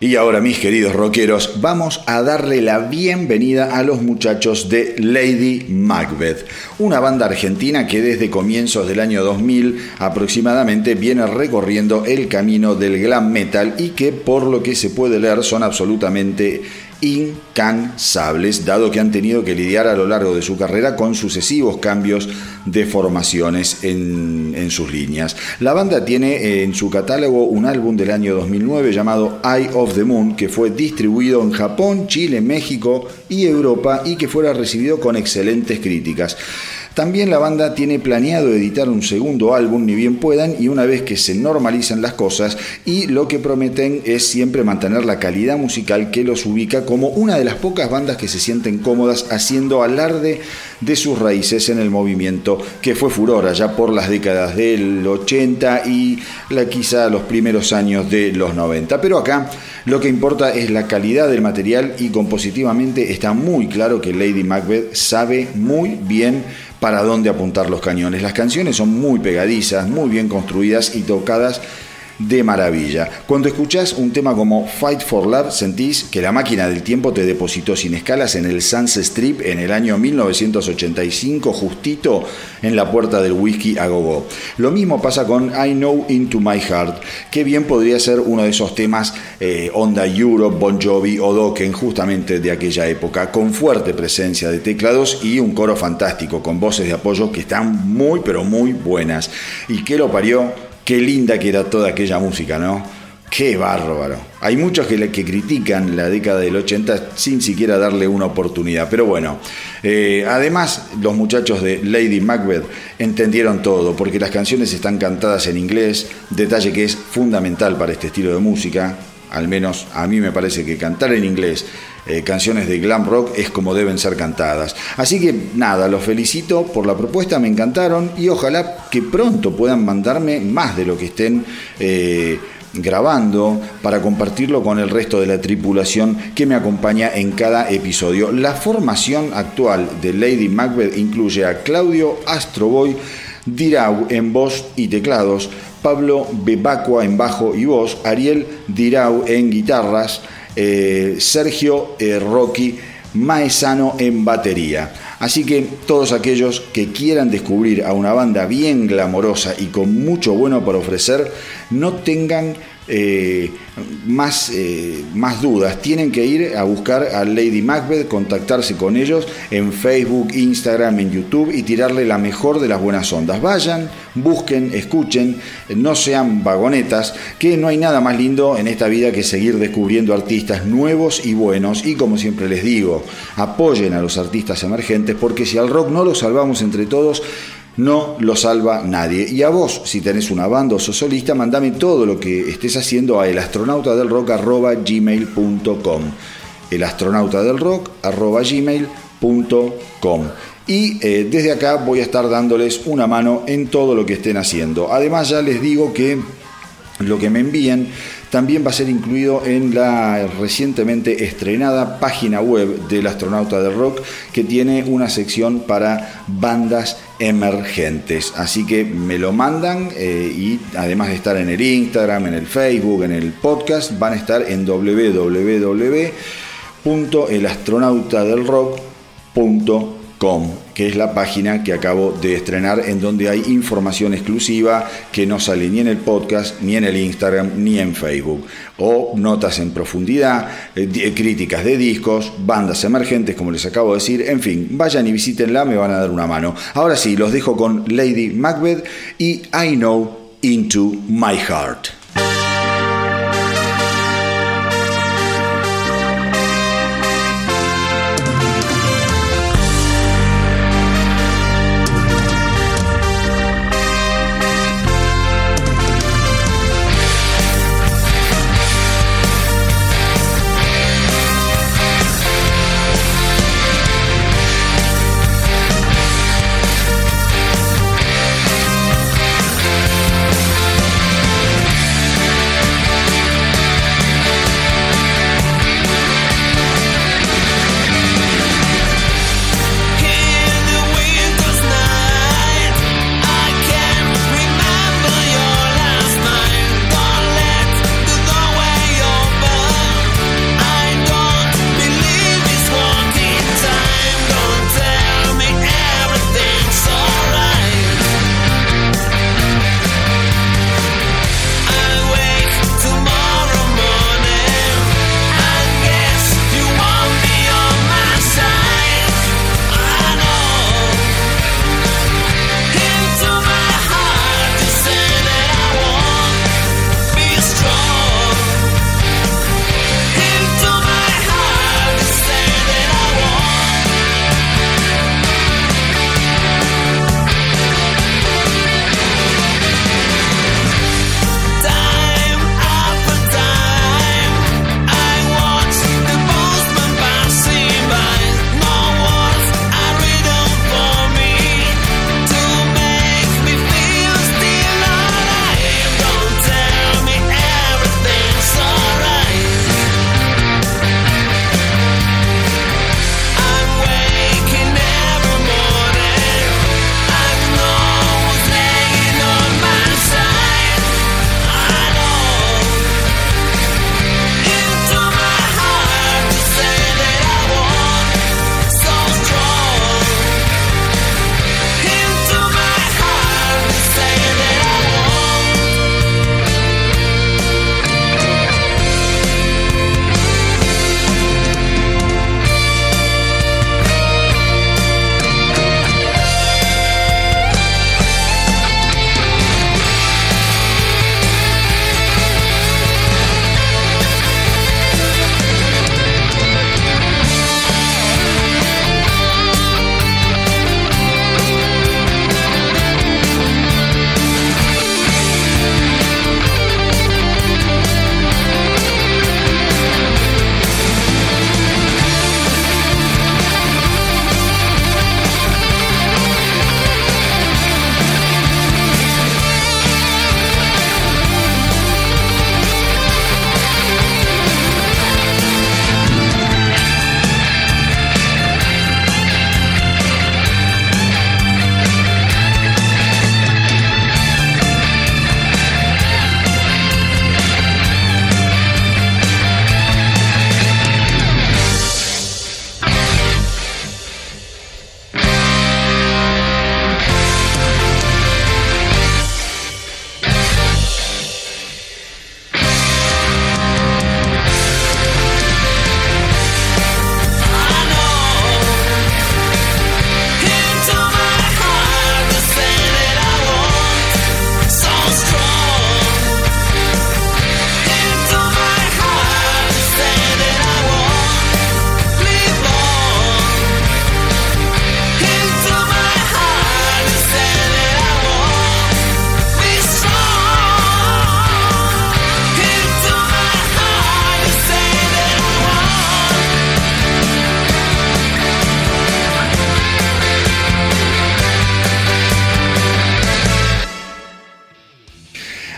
Y ahora, mis queridos rockeros, vamos a darle la bienvenida a los muchachos de Lady Macbeth, una banda argentina que desde comienzos del año dos mil aproximadamente viene recorriendo el camino del glam metal y que, por lo que se puede leer, son absolutamente incansables, dado que han tenido que lidiar a lo largo de su carrera con sucesivos cambios de formaciones en, en sus líneas. La banda tiene en su catálogo un álbum del año dos mil nueve llamado Eye of the Moon, que fue distribuido en Japón, Chile, México y Europa y que fuera recibido con excelentes críticas. También la banda tiene planeado editar un segundo álbum ni bien puedan y una vez que se normalicen las cosas, y lo que prometen es siempre mantener la calidad musical que los ubica como una de las pocas bandas que se sienten cómodas haciendo alarde de sus raíces en el movimiento que fue furor allá por las décadas del ochenta y la, quizá los primeros años de los noventa. Pero acá lo que importa es la calidad del material y compositivamente está muy claro que Lady Macbeth sabe muy bien para dónde apuntar los cañones. Las canciones son muy pegadizas, muy bien construidas y tocadas de maravilla. Cuando escuchás un tema como Fight for Love, sentís que la máquina del tiempo te depositó sin escalas en el Sunset Strip en el año mil novecientos ochenta y cinco, justito en la puerta del whisky a gogo. Lo mismo pasa con I Know Into My Heart, que bien podría ser uno de esos temas eh, onda Europe, Bon Jovi o Dokken, justamente de aquella época, con fuerte presencia de teclados y un coro fantástico, con voces de apoyo que están muy pero muy buenas. ¿Y qué lo parió? Qué linda que era toda aquella música, ¿no? ¡Qué bárbaro! Hay muchos que, que critican la década del ochenta sin siquiera darle una oportunidad. Pero bueno, eh, además los muchachos de Lady Macbeth entendieron todo, porque las canciones están cantadas en inglés, detalle que es fundamental para este estilo de música. Al menos a mí me parece que cantar en inglés eh, canciones de glam rock es como deben ser cantadas. Así que nada, los felicito por la propuesta, me encantaron y ojalá que pronto puedan mandarme más de lo que estén eh, grabando para compartirlo con el resto de la tripulación que me acompaña en cada episodio. La formación actual de Lady Macbeth incluye a Claudio Astroboy Dirau en voz y teclados, Pablo Bebacua en bajo y voz, Ariel Dirau en guitarras, eh, Sergio eh, Rocky Maesano en batería. Así que todos aquellos que quieran descubrir a una banda bien glamorosa y con mucho bueno para ofrecer, no tengan eh, más, eh, más dudas, tienen que ir a buscar a Lady Macbeth, contactarse con ellos en Facebook, Instagram, en YouTube y tirarle la mejor de las buenas ondas. Vayan, busquen, escuchen, no sean vagonetas, que no hay nada más lindo en esta vida que seguir descubriendo artistas nuevos y buenos. Y como siempre les digo, apoyen a los artistas emergentes, porque si al rock no lo salvamos entre todos, no lo salva nadie. Y a vos, si tenés una banda o sos solista, mandame todo lo que estés haciendo a elastronautadelrock arroba gmail punto com elastronautadelrock arroba gmail punto com. Y eh, desde acá voy a estar dándoles una mano en todo lo que estén haciendo. Además, ya les digo que lo que me envíen también va a ser incluido en la recientemente estrenada página web del Astronauta del Rock, que tiene una sección para bandas emergentes. Así que me lo mandan eh, y además de estar en el Instagram, en el Facebook, en el podcast, van a estar en doble u doble u doble u punto elastronautadelrock punto com, que es la página que acabo de estrenar, en donde hay información exclusiva que no sale ni en el podcast, ni en el Instagram, ni en Facebook, o notas en profundidad, eh, críticas de discos, bandas emergentes, como les acabo de decir. En fin, vayan y visítenla, me van a dar una mano. Ahora sí, los dejo con Lady Macbeth y I Know Into My Heart. I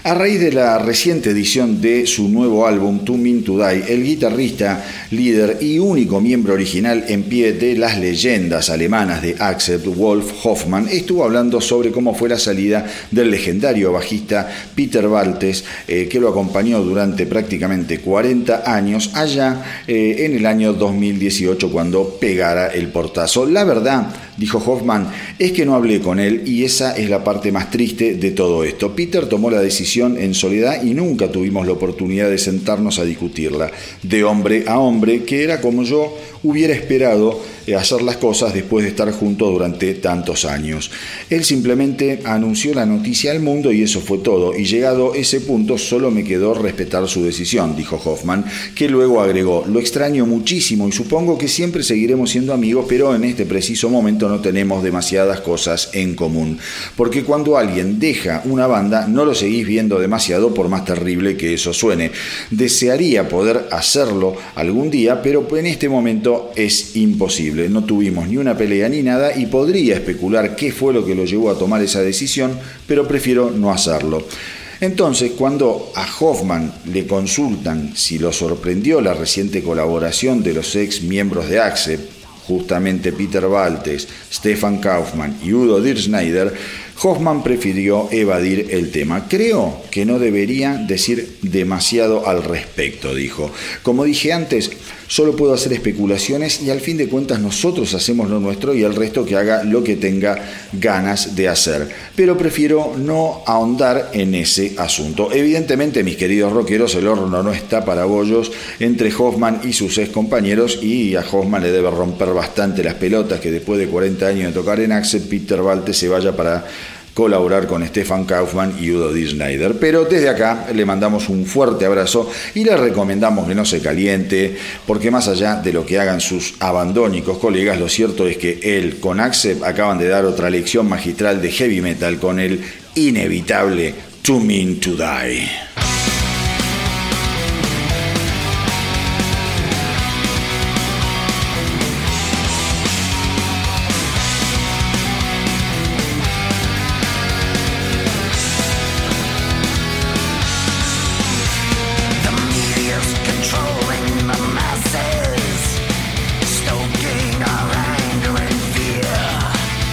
A raíz de la reciente edición de su nuevo álbum Too Mean to Die, el guitarrista, líder y único miembro original en pie de las leyendas alemanas de Accept, Wolf Hoffmann, estuvo hablando sobre cómo fue la salida del legendario bajista Peter Baltes, eh, que lo acompañó durante prácticamente cuarenta años, allá eh, en el año dos mil dieciocho, cuando pegara el portazo. La verdad, dijo Hoffmann, es que no hablé con él y esa es la parte más triste de todo esto. Peter tomó la decisión en soledad y nunca tuvimos la oportunidad de sentarnos a discutirla, de hombre a hombre, que era como yo hubiera esperado hacer las cosas después de estar juntos durante tantos años. Él simplemente anunció la noticia al mundo y eso fue todo, y llegado ese punto solo me quedó respetar su decisión, dijo Hoffmann, que luego agregó: lo extraño muchísimo y supongo que siempre seguiremos siendo amigos, pero en este preciso momento no tenemos demasiadas cosas en común, porque cuando alguien deja una banda no lo seguís viendo demasiado, por más terrible que eso suene. Desearía poder hacerlo algún día, pero en este momento es imposible. No tuvimos ni una pelea ni nada y podría especular qué fue lo que lo llevó a tomar esa decisión, pero prefiero no hacerlo. Entonces, cuando a Hoffmann le consultan si lo sorprendió la reciente colaboración de los ex miembros de Accept, justamente Peter Baltes, Stefan Kaufmann y Udo Dirkschneider, Hoffmann prefirió evadir el tema. Creo que no debería decir demasiado al respecto, dijo. Como dije antes, solo puedo hacer especulaciones y al fin de cuentas nosotros hacemos lo nuestro y el resto que haga lo que tenga ganas de hacer. Pero prefiero no ahondar en ese asunto. Evidentemente, mis queridos rockeros, el horno no está para bollos entre Hoffmann y sus ex compañeros, y a Hoffmann le debe romper bastante las pelotas que después de cuarenta años de tocar en Accept, Peter Baltes se vaya para colaborar con Stefan Kaufmann y Udo Dirkschneider. Pero desde acá le mandamos un fuerte abrazo y le recomendamos que no se caliente, porque más allá de lo que hagan sus abandónicos colegas, lo cierto es que él con Accept acaban de dar otra lección magistral de heavy metal con el inevitable Too Mean to Die.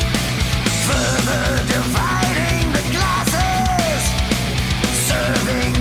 Dividing the classes, serving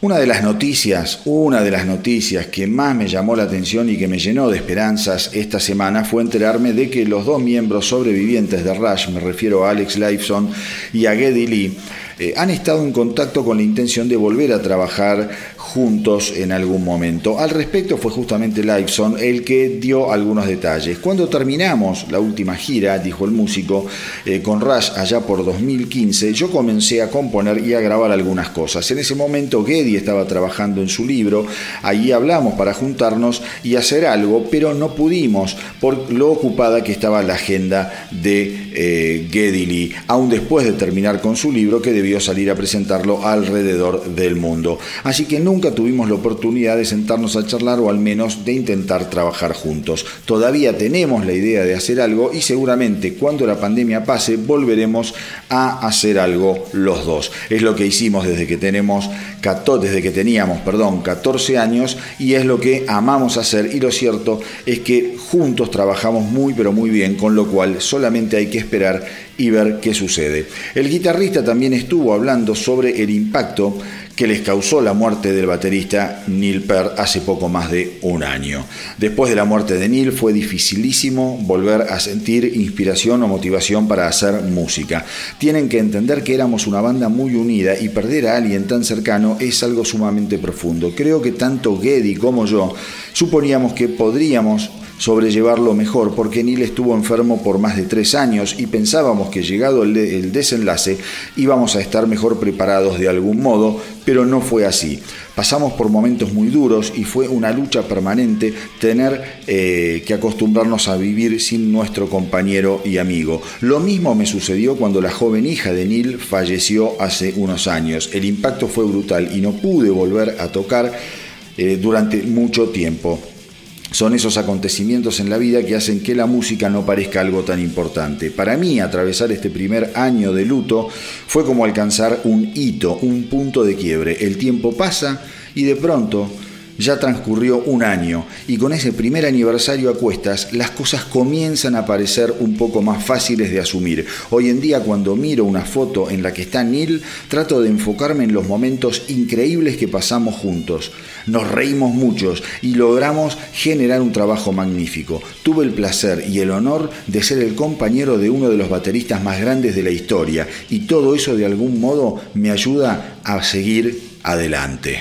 Una de las noticias, una de las noticias que más me llamó la atención y que me llenó de esperanzas esta semana fue enterarme de que los dos miembros sobrevivientes de Rush, me refiero a Alex Lifeson y a Geddy Lee, eh, han estado en contacto con la intención de volver a trabajar juntos en algún momento. Al respecto fue justamente Lifeson el que dio algunos detalles. Cuando terminamos la última gira, dijo el músico, eh, con Rush allá por dos mil quince, yo comencé a componer y a grabar algunas cosas. En ese momento Geddy estaba trabajando en su libro, allí hablamos para juntarnos y hacer algo, pero no pudimos por lo ocupada que estaba la agenda de eh, Geddy Lee, aún después de terminar con su libro que debió salir a presentarlo alrededor del mundo. Así que nunca tuvimos la oportunidad de sentarnos a charlar o al menos de intentar trabajar juntos. Todavía tenemos la idea de hacer algo y seguramente cuando la pandemia pase volveremos a hacer algo los dos. Es lo que hicimos desde que tenemos desde que teníamos, perdón, catorce años y es lo que amamos hacer y lo cierto es que juntos trabajamos muy pero muy bien, con lo cual solamente hay que esperar y ver qué sucede. El guitarrista también estuvo hablando sobre el impacto que les causó la muerte del baterista Neil Peart hace poco más de un año. Después de la muerte de Neil fue dificilísimo volver a sentir inspiración o motivación para hacer música. Tienen que entender que éramos una banda muy unida y perder a alguien tan cercano es algo sumamente profundo. Creo que tanto Geddy como yo suponíamos que podríamos sobrellevarlo mejor porque Neil estuvo enfermo por más de tres años y pensábamos que llegado el, de, el desenlace íbamos a estar mejor preparados de algún modo, pero no fue así. Pasamos por momentos muy duros y fue una lucha permanente tener eh, que acostumbrarnos a vivir sin nuestro compañero y amigo. Lo mismo me sucedió cuando la joven hija de Neil falleció hace unos años. El impacto fue brutal y no pude volver a tocar eh, durante mucho tiempo. Son esos acontecimientos en la vida que hacen que la música no parezca algo tan importante. Para mí, atravesar este primer año de luto fue como alcanzar un hito, un punto de quiebre. El tiempo pasa y de pronto ya transcurrió un año y con ese primer aniversario a cuestas las cosas comienzan a parecer un poco más fáciles de asumir. Hoy en día cuando miro una foto en la que está Neil, trato de enfocarme en los momentos increíbles que pasamos juntos. Nos reímos muchos y logramos generar un trabajo magnífico. Tuve el placer y el honor de ser el compañero de uno de los bateristas más grandes de la historia y todo eso de algún modo me ayuda a seguir adelante.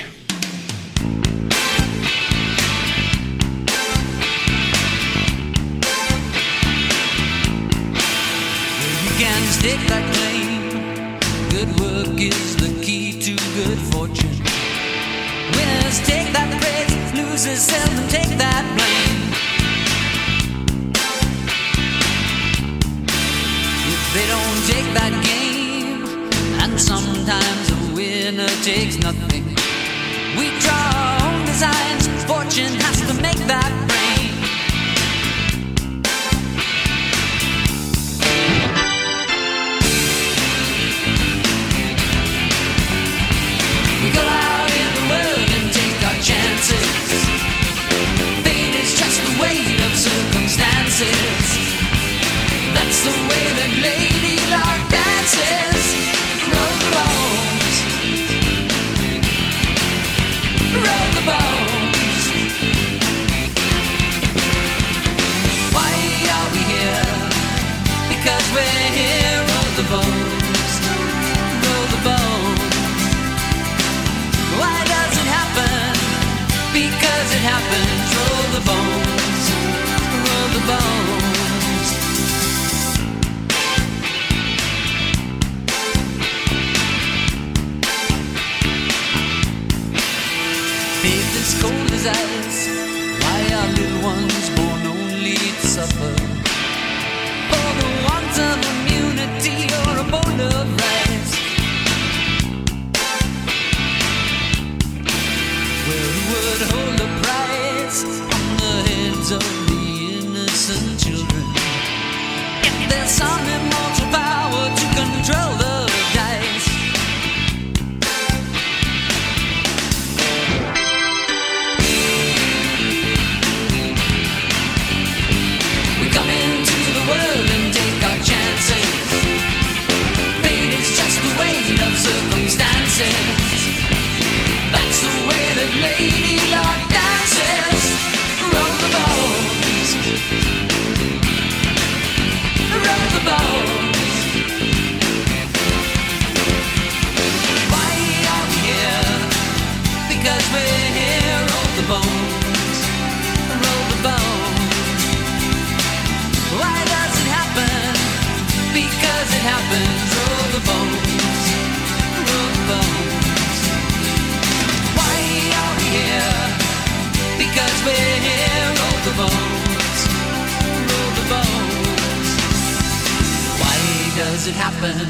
Take that claim. Good work is the key to good fortune. Winners take that praise, losers seldom take that blame. If they don't take that game, and sometimes a winner takes nothing, we draw our own designs, fortune has to make that brain. Go out in the world and take our chances. Fate is just the weight of circumstances. That's the way that Lady Luck dances. Roll the bones, roll the bones. Why are we here? Because we're here. Roll the bones, roll the bones. Why does it happen? Because it happens. Roll the bones, roll the bones. Faith is cold as ice. Why are little ones born only to suffer? For the want of immunity or a bowl of rice. Would hold a price on the heads of the innocent children. If there's some immortal power to control the dice. We come into the world and take our chances. Fate is just the weight of circumstances. That's bones, roll the bones. Why does it happen? Because it happens. Roll the bones, roll the bones. Why are we here? Because we're here. Roll the bones, roll the bones. Why does it happen?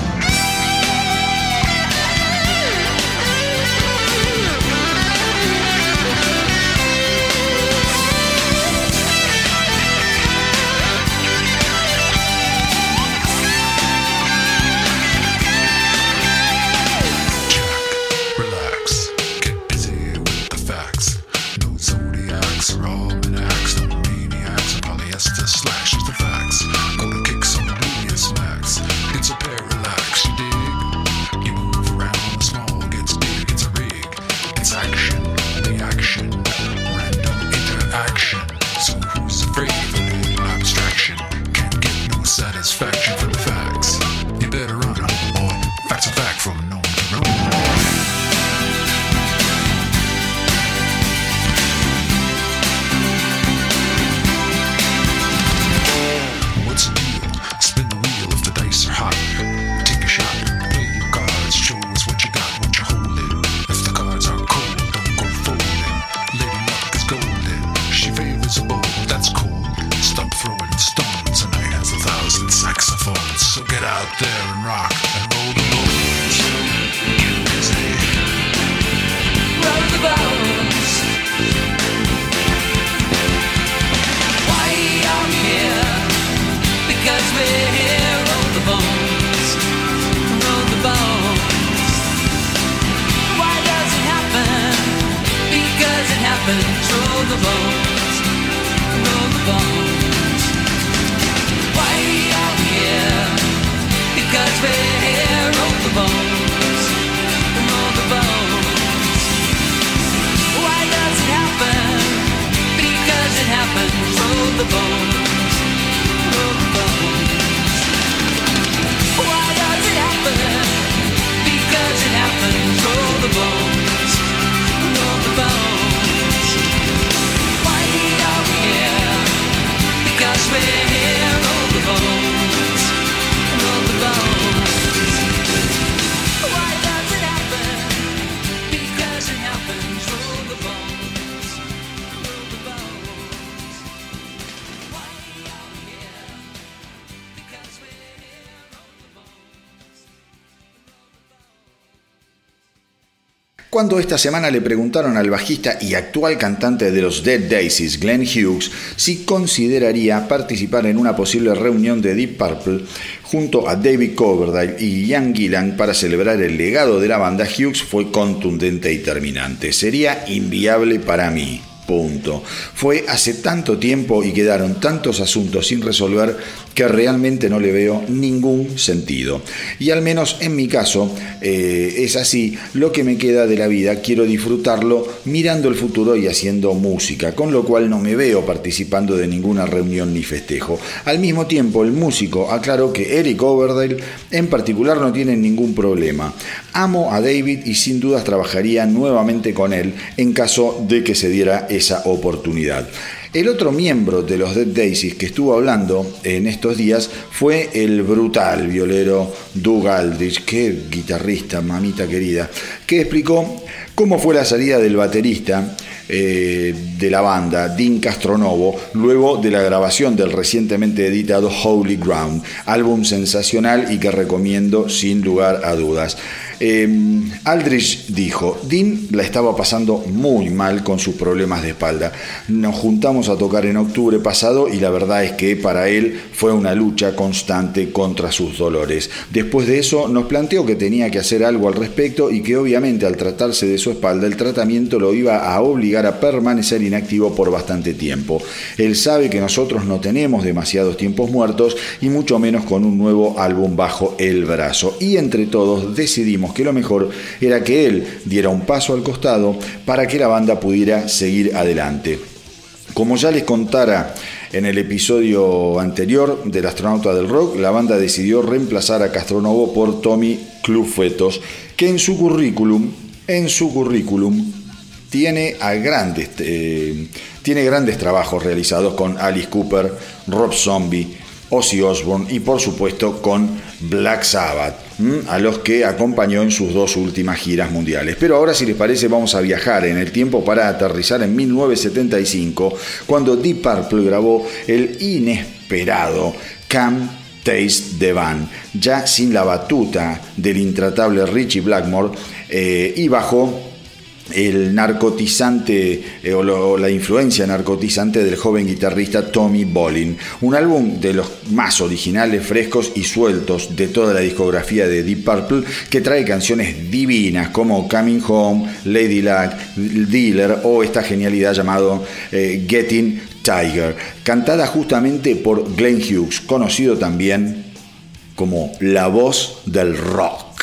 Cuando esta semana le preguntaron al bajista y actual cantante de los Dead Daisies, Glenn Hughes, si consideraría participar en una posible reunión de Deep Purple junto a David Coverdale y Ian Gillan para celebrar el legado de la banda, Hughes fue contundente y terminante: sería inviable para mí. Punto. Fue hace tanto tiempo y quedaron tantos asuntos sin resolver que realmente no le veo ningún sentido. Y al menos en mi caso eh, es así. Lo que me queda de la vida quiero disfrutarlo mirando el futuro y haciendo música, con lo cual no me veo participando de ninguna reunión ni festejo. Al mismo tiempo, el músico aclaró que Eric Coverdale en particular no tiene ningún problema. Amo a David y sin dudas trabajaría nuevamente con él en caso de que se diera esa oportunidad. El otro miembro de los Dead Daisies que estuvo hablando en estos días fue el brutal violero Doug Aldrich, qué guitarrista, mamita querida, que explicó cómo fue la salida del baterista eh, de la banda, Dean Castronovo, luego de la grabación del recientemente editado Holy Ground, álbum sensacional y que recomiendo sin lugar a dudas. Eh, Aldrich dijo: Dean la estaba pasando muy mal con sus problemas de espalda. Nos juntamos a tocar en octubre pasado y la verdad es que para él fue una lucha constante contra sus dolores. Después de eso nos planteó que tenía que hacer algo al respecto y que obviamente al tratarse de su espalda el tratamiento lo iba a obligar a permanecer inactivo por bastante tiempo. Él sabe que nosotros no tenemos demasiados tiempos muertos y mucho menos con un nuevo álbum bajo el brazo, y entre todos decidimos que lo mejor era que él diera un paso al costado para que la banda pudiera seguir adelante. Como ya les contara en el episodio anterior del Astronauta del Rock, la banda decidió reemplazar a Castronovo por Tommy Clufetos, que en su currículum, en su currículum tiene, a grandes, eh, tiene grandes trabajos realizados con Alice Cooper, Rob Zombie, Ozzy Osbourne y por supuesto con Black Sabbath, a los que acompañó en sus dos últimas giras mundiales. Pero ahora, si les parece, vamos a viajar en el tiempo para aterrizar en mil novecientos setenta y cinco, cuando Deep Purple grabó el inesperado Come Taste the Band, ya sin la batuta del intratable Ritchie Blackmore eh, y bajo el narcotizante eh, o, lo, o la influencia narcotizante del joven guitarrista Tommy Bolin. Un álbum de los más originales, frescos y sueltos de toda la discografía de Deep Purple, que trae canciones divinas como Coming Home, Lady Luck, Dealer o esta genialidad llamado eh, Getting Tiger, cantada justamente por Glenn Hughes, conocido también como la voz del rock.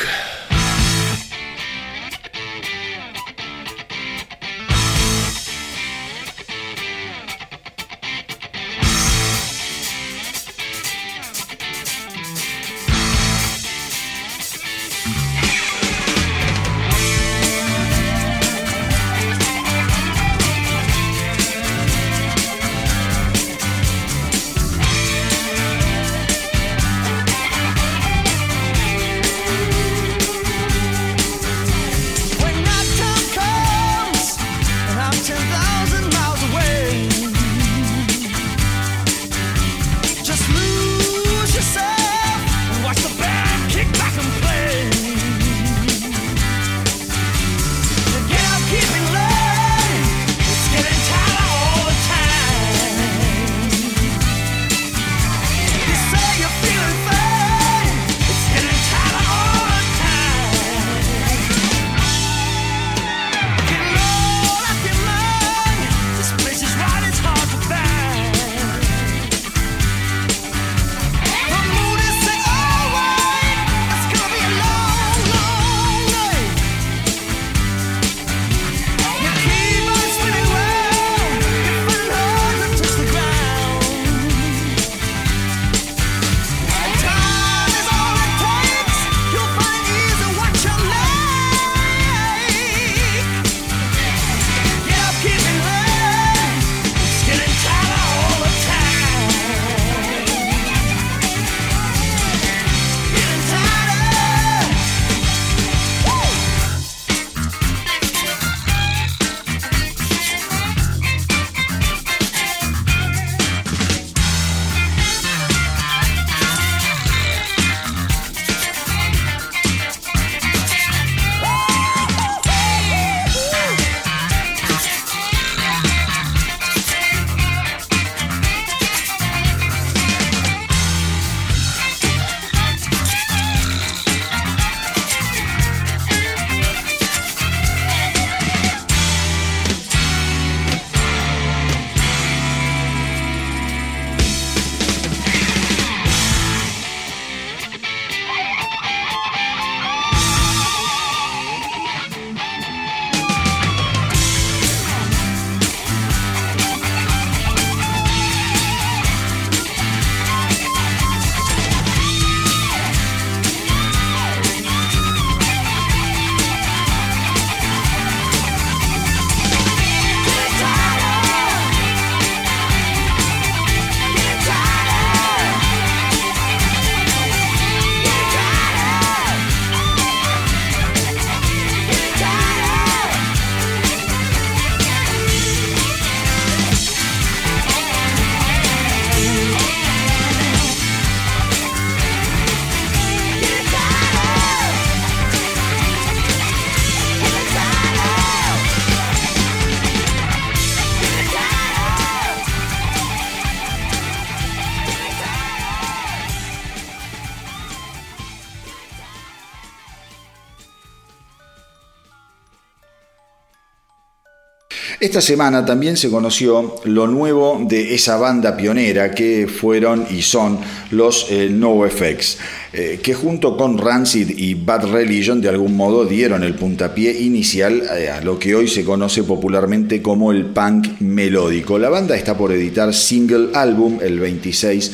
Esta semana también se conoció lo nuevo de esa banda pionera que fueron y son los eh, NoFX, eh, que junto con Rancid y Bad Religion de algún modo dieron el puntapié inicial eh, a lo que hoy se conoce popularmente como el punk melódico. La banda está por editar single álbum el veintiséis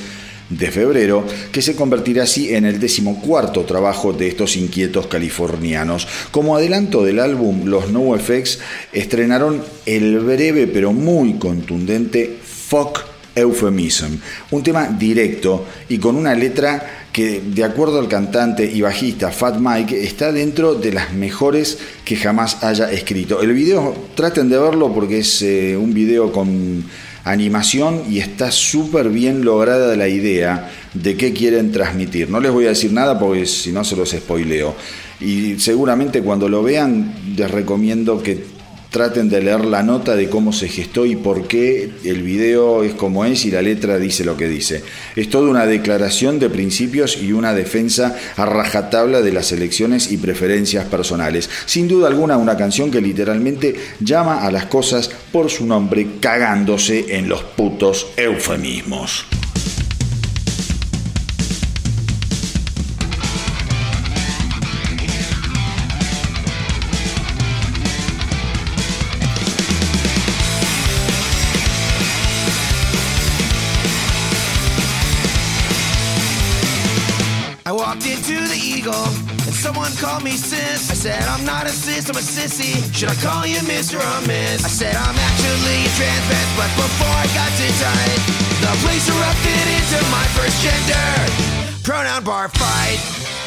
de febrero, que se convertirá así en el decimocuarto trabajo de estos inquietos californianos. Como adelanto del álbum, los NoFX estrenaron el breve pero muy contundente Fuck Euphemism, un tema directo y con una letra que, de acuerdo al cantante y bajista Fat Mike, está dentro de las mejores que jamás haya escrito. El video, traten de verlo porque es eh, un video con animación y está súper bien lograda la idea de qué quieren transmitir. No les voy a decir nada porque si no se los spoileo. Y seguramente cuando lo vean les recomiendo que traten de leer la nota de cómo se gestó y por qué el video es como es y la letra dice lo que dice. Es toda una declaración de principios y una defensa a rajatabla de las elecciones y preferencias personales. Sin duda alguna, una canción que literalmente llama a las cosas por su nombre, cagándose en los putos eufemismos. And someone called me sis. I said I'm not a sis, I'm a sissy. Should I call you Mister or Miss? I said I'm actually a trans vest, but before I got too tight, the place erupted into my first gender pronoun bar fight.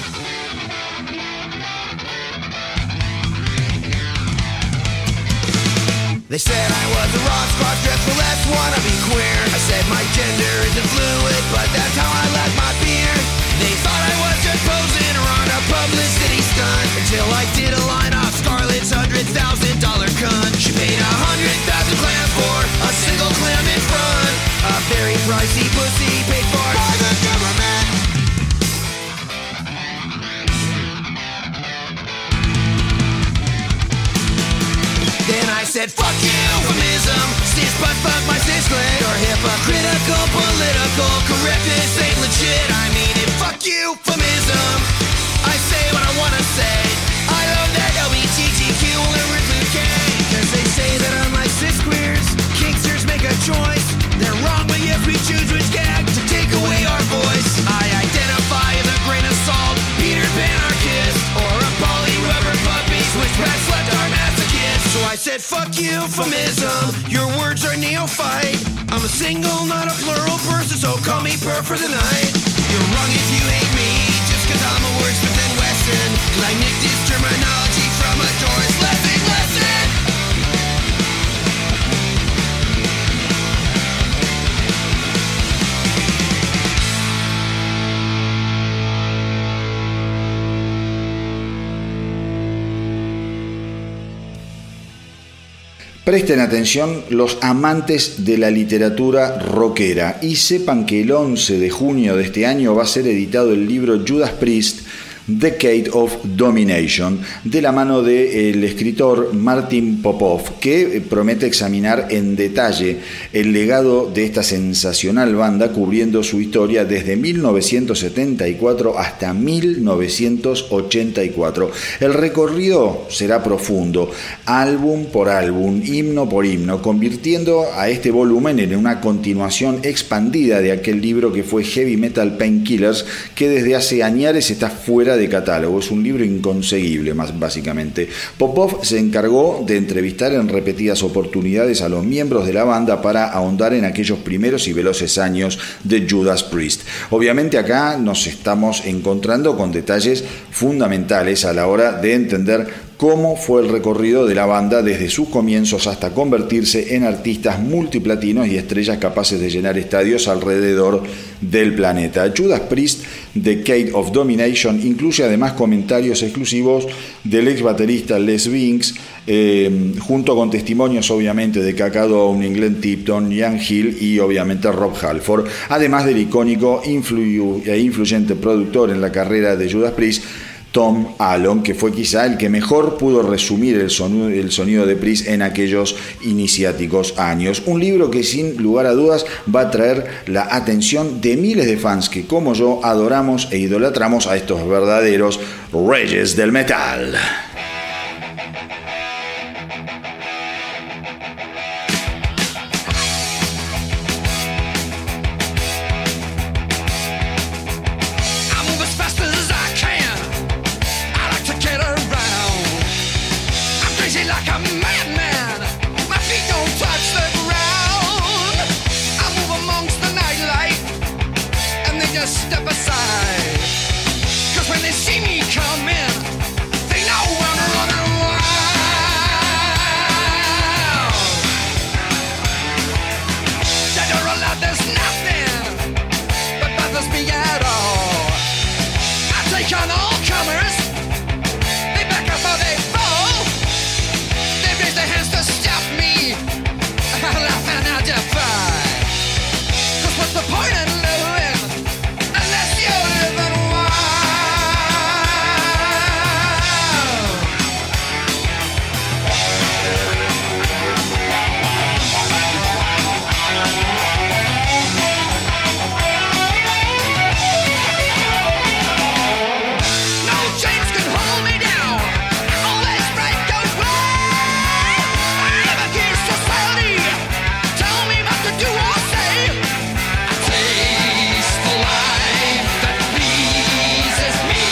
They said I was a rock squad dressed for less, wanna be queer. I said my gender isn't fluid, but that's how I like my beer. They thought I was just posing or on a publicity stunt, until I did a line off Scarlett's hundred thousand dollar cunt. She paid a hundred thousand clams for a single clam in front. A very pricey pussy paid for by the government. Then I said, fuck you, euphemism, cis but fuck my cislet. Your hypocritical political correctness ain't legit. I mean it, fuck you, euphemism. I say what I wanna say. I love that L G B T Q and include K. Cause they say that unlike cis queers, kinksters make a choice. They're wrong, but yes, we choose which gag to take away our voice. I identify as a grain of salt, Peter Pan anarchist, or a poly rubber puppy, switchback slept our masochist. So I said, fuck you, euphemism, your words are neophyte. I'm a single, not a plural person, so call me per for the night. You're wrong if you hate me, just cause I'm a wordsmith and Wesson. Cause I nicked his terminology from a Doris Lessing lesson. Presten atención los amantes de la literatura rockera y sepan que el once de junio de este año va a ser editado el libro Judas Priest, Decade of Domination, de la mano del escritor Martin Popov, que promete examinar en detalle el legado de esta sensacional banda, cubriendo su historia desde mil novecientos setenta y cuatro hasta mil novecientos ochenta y cuatro. El recorrido será profundo, álbum por álbum, himno por himno, convirtiendo a este volumen en una continuación expandida de aquel libro que fue Heavy Metal Painkillers, que desde hace años está fuera de catálogo. Es un libro inconseguible, más básicamente. Popov se encargó de entrevistar en repetidas oportunidades a los miembros de la banda para ahondar en aquellos primeros y veloces años de Judas Priest. Obviamente acá nos estamos encontrando con detalles fundamentales a la hora de entender cómo fue el recorrido de la banda desde sus comienzos hasta convertirse en artistas multiplatinos y estrellas capaces de llenar estadios alrededor del planeta. Judas Priest, Decade of Domination, incluye además comentarios exclusivos del ex baterista Les Binks, eh, junto con testimonios obviamente de Kaka Downing, Glenn Tipton, Ian Hill y obviamente Rob Halford, además del icónico influ- e influyente productor en la carrera de Judas Priest, Tom Allon, que fue quizá el que mejor pudo resumir el sonido, el sonido de Priest en aquellos iniciáticos años. Un libro que sin lugar a dudas va a traer la atención de miles de fans que, como yo, adoramos e idolatramos a estos verdaderos reyes del metal. madman. My feet don't touch the ground. I move amongst the nightlight, and they just step aside. Cause when they see me coming, they know I'm running wild. Dead or alive, there's nothing that bothers me at all. I take on all comers. They back up or they fall. They raise their hands to stop me. I laugh and I defy. Cause what's the point in living unless you're living wild? No chains can hold me down. Always right goes right. I never hear society tell me what to do or say. I taste the life that pleases me.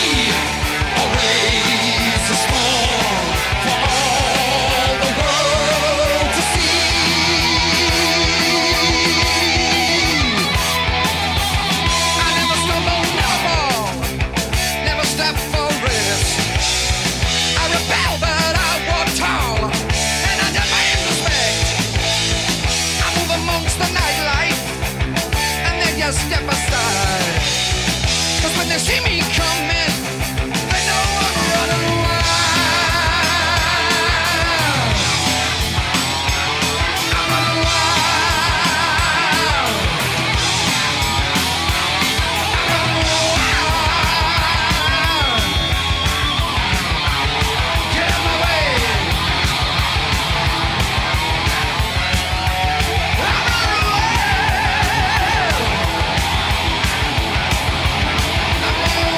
Always a storm for all the world to see. I never stumble, never fall, never step for risk. I rebel, but I walk tall, and I demand respect. I move amongst the nightlight, and then you step aside. Cause when they see me coming, they know I'm running wild. I'm running wild. I'm running wild. Get out my way. I'm running wild. I'm running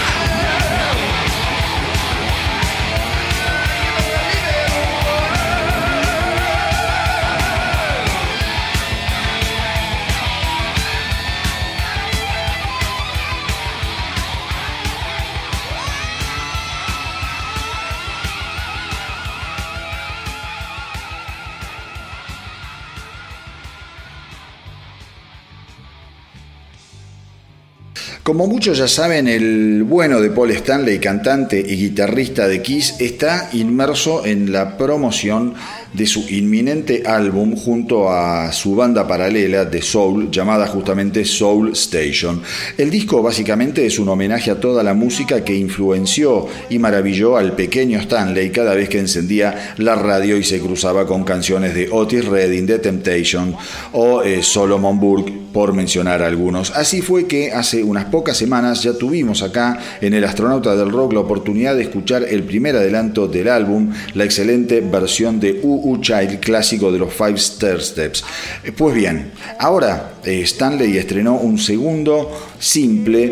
Como muchos ya saben, el bueno de Paul Stanley, cantante y guitarrista de Kiss, está inmerso en la promoción de su inminente álbum junto a su banda paralela de soul llamada justamente Soul Station. El disco básicamente es un homenaje a toda la música que influenció y maravilló al pequeño Stanley cada vez que encendía la radio y se cruzaba con canciones de Otis Redding, The Temptation o eh, Solomon Burke, por mencionar algunos. Así fue que hace unas pocas semanas ya tuvimos acá en El Astronauta del Rock la oportunidad de escuchar el primer adelanto del álbum, la excelente versión de U U Child, clásico de los Five Stairsteps. Pues bien, ahora eh, Stanley estrenó un segundo simple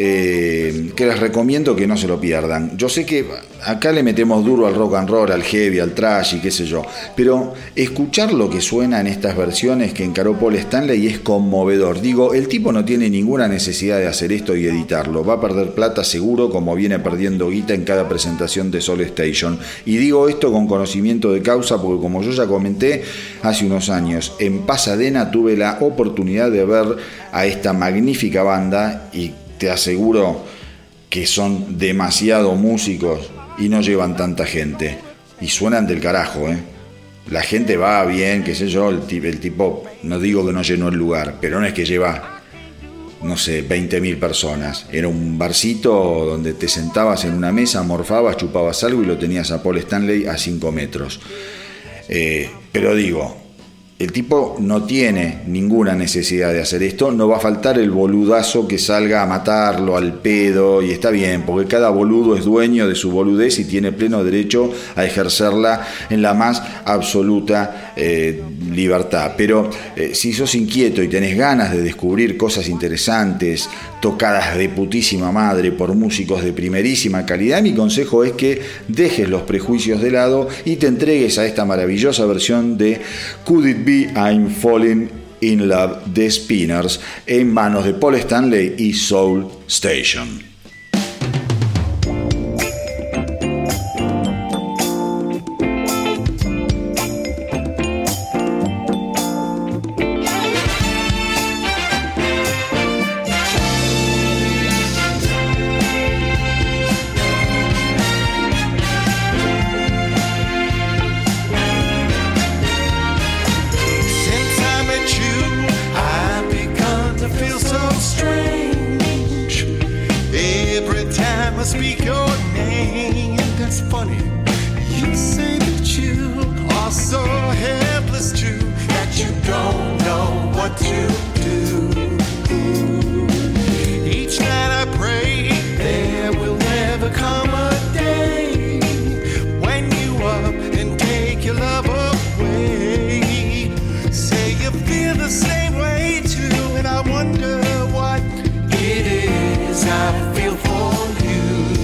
eh, que les recomiendo que no se lo pierdan. Yo sé que acá le metemos duro al rock and roll, al heavy, al thrash y qué sé yo, pero escuchar lo que suena en estas versiones que encaró Paul Stanley es conmovedor. Digo, el tipo no tiene ninguna necesidad de hacer esto y editarlo, va a perder plata seguro, como viene perdiendo guita en cada presentación de Soul Station, y digo esto con conocimiento de causa porque, como yo ya comenté, hace unos años en Pasadena tuve la oportunidad de ver a esta magnífica banda y te aseguro que son demasiado músicos y no llevan tanta gente y suenan del carajo, ¿eh? La gente va bien, qué sé yo, el, el tipo, no digo que no llenó el lugar, pero no es que lleva, no sé, veinte mil personas. Era un barcito donde te sentabas en una mesa, morfabas, chupabas algo y lo tenías a Paul Stanley a cinco metros. Eh, pero digo, el tipo no tiene ninguna necesidad de hacer esto, no va a faltar el boludazo que salga a matarlo al pedo, y está bien, porque cada boludo es dueño de su boludez y tiene pleno derecho a ejercerla en la más absoluta eh, libertad. Pero eh, si sos inquieto y tenés ganas de descubrir cosas interesantes, tocadas de putísima madre por músicos de primerísima calidad, mi consejo es que dejes los prejuicios de lado y te entregues a esta maravillosa versión de Could It Be I'm Falling in Love de Spinners en manos de Paul Stanley y Soul Station. want to do. Each night I pray there will never come a day when you up and take your love away. Say you feel the same way too, and I wonder what it is I feel for you.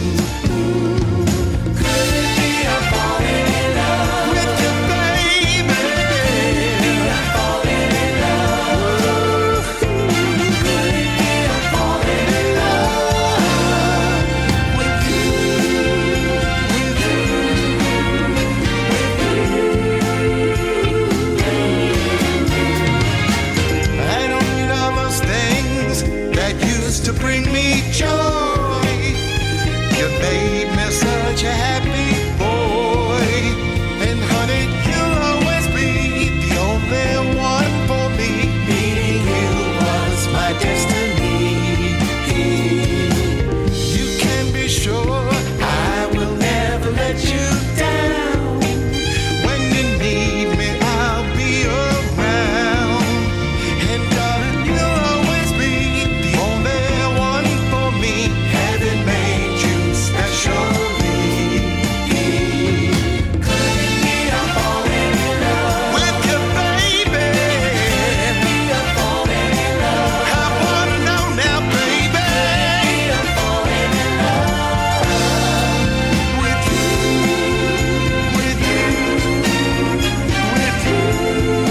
Could it be I'm falling in love with you, baby? Could it be I'm falling in love? Could it be I'm falling in love with you, with you, with you? I don't need all those things that used to bring me joy. You made me such a happy boy. And honey, you'll always be the only one for me. Meeting you was my destiny. You can be sure I will never let you down. When you need me, I'll be around. And darling, you'll always be the only one for me. Heaven made you specially. Could it be I'm falling in love with you, baby? Could it be I'm falling in love? I wanna know now, baby. Could it be I'm falling in love with you, with you, with you.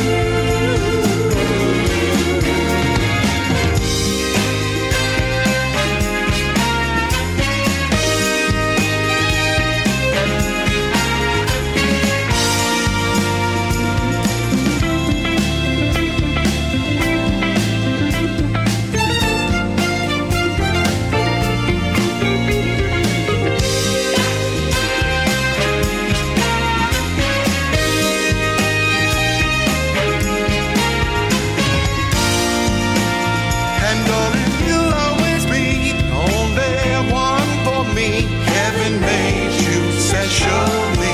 And darling, you'll always be the only one for me. Heaven made you specially.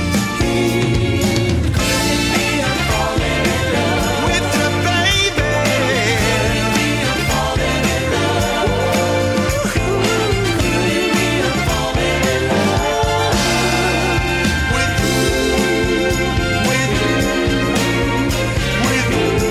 Could it be I'm falling in love with you, baby? Could it be I'm falling in love? Could it be I'm falling in love with you, with you, with you?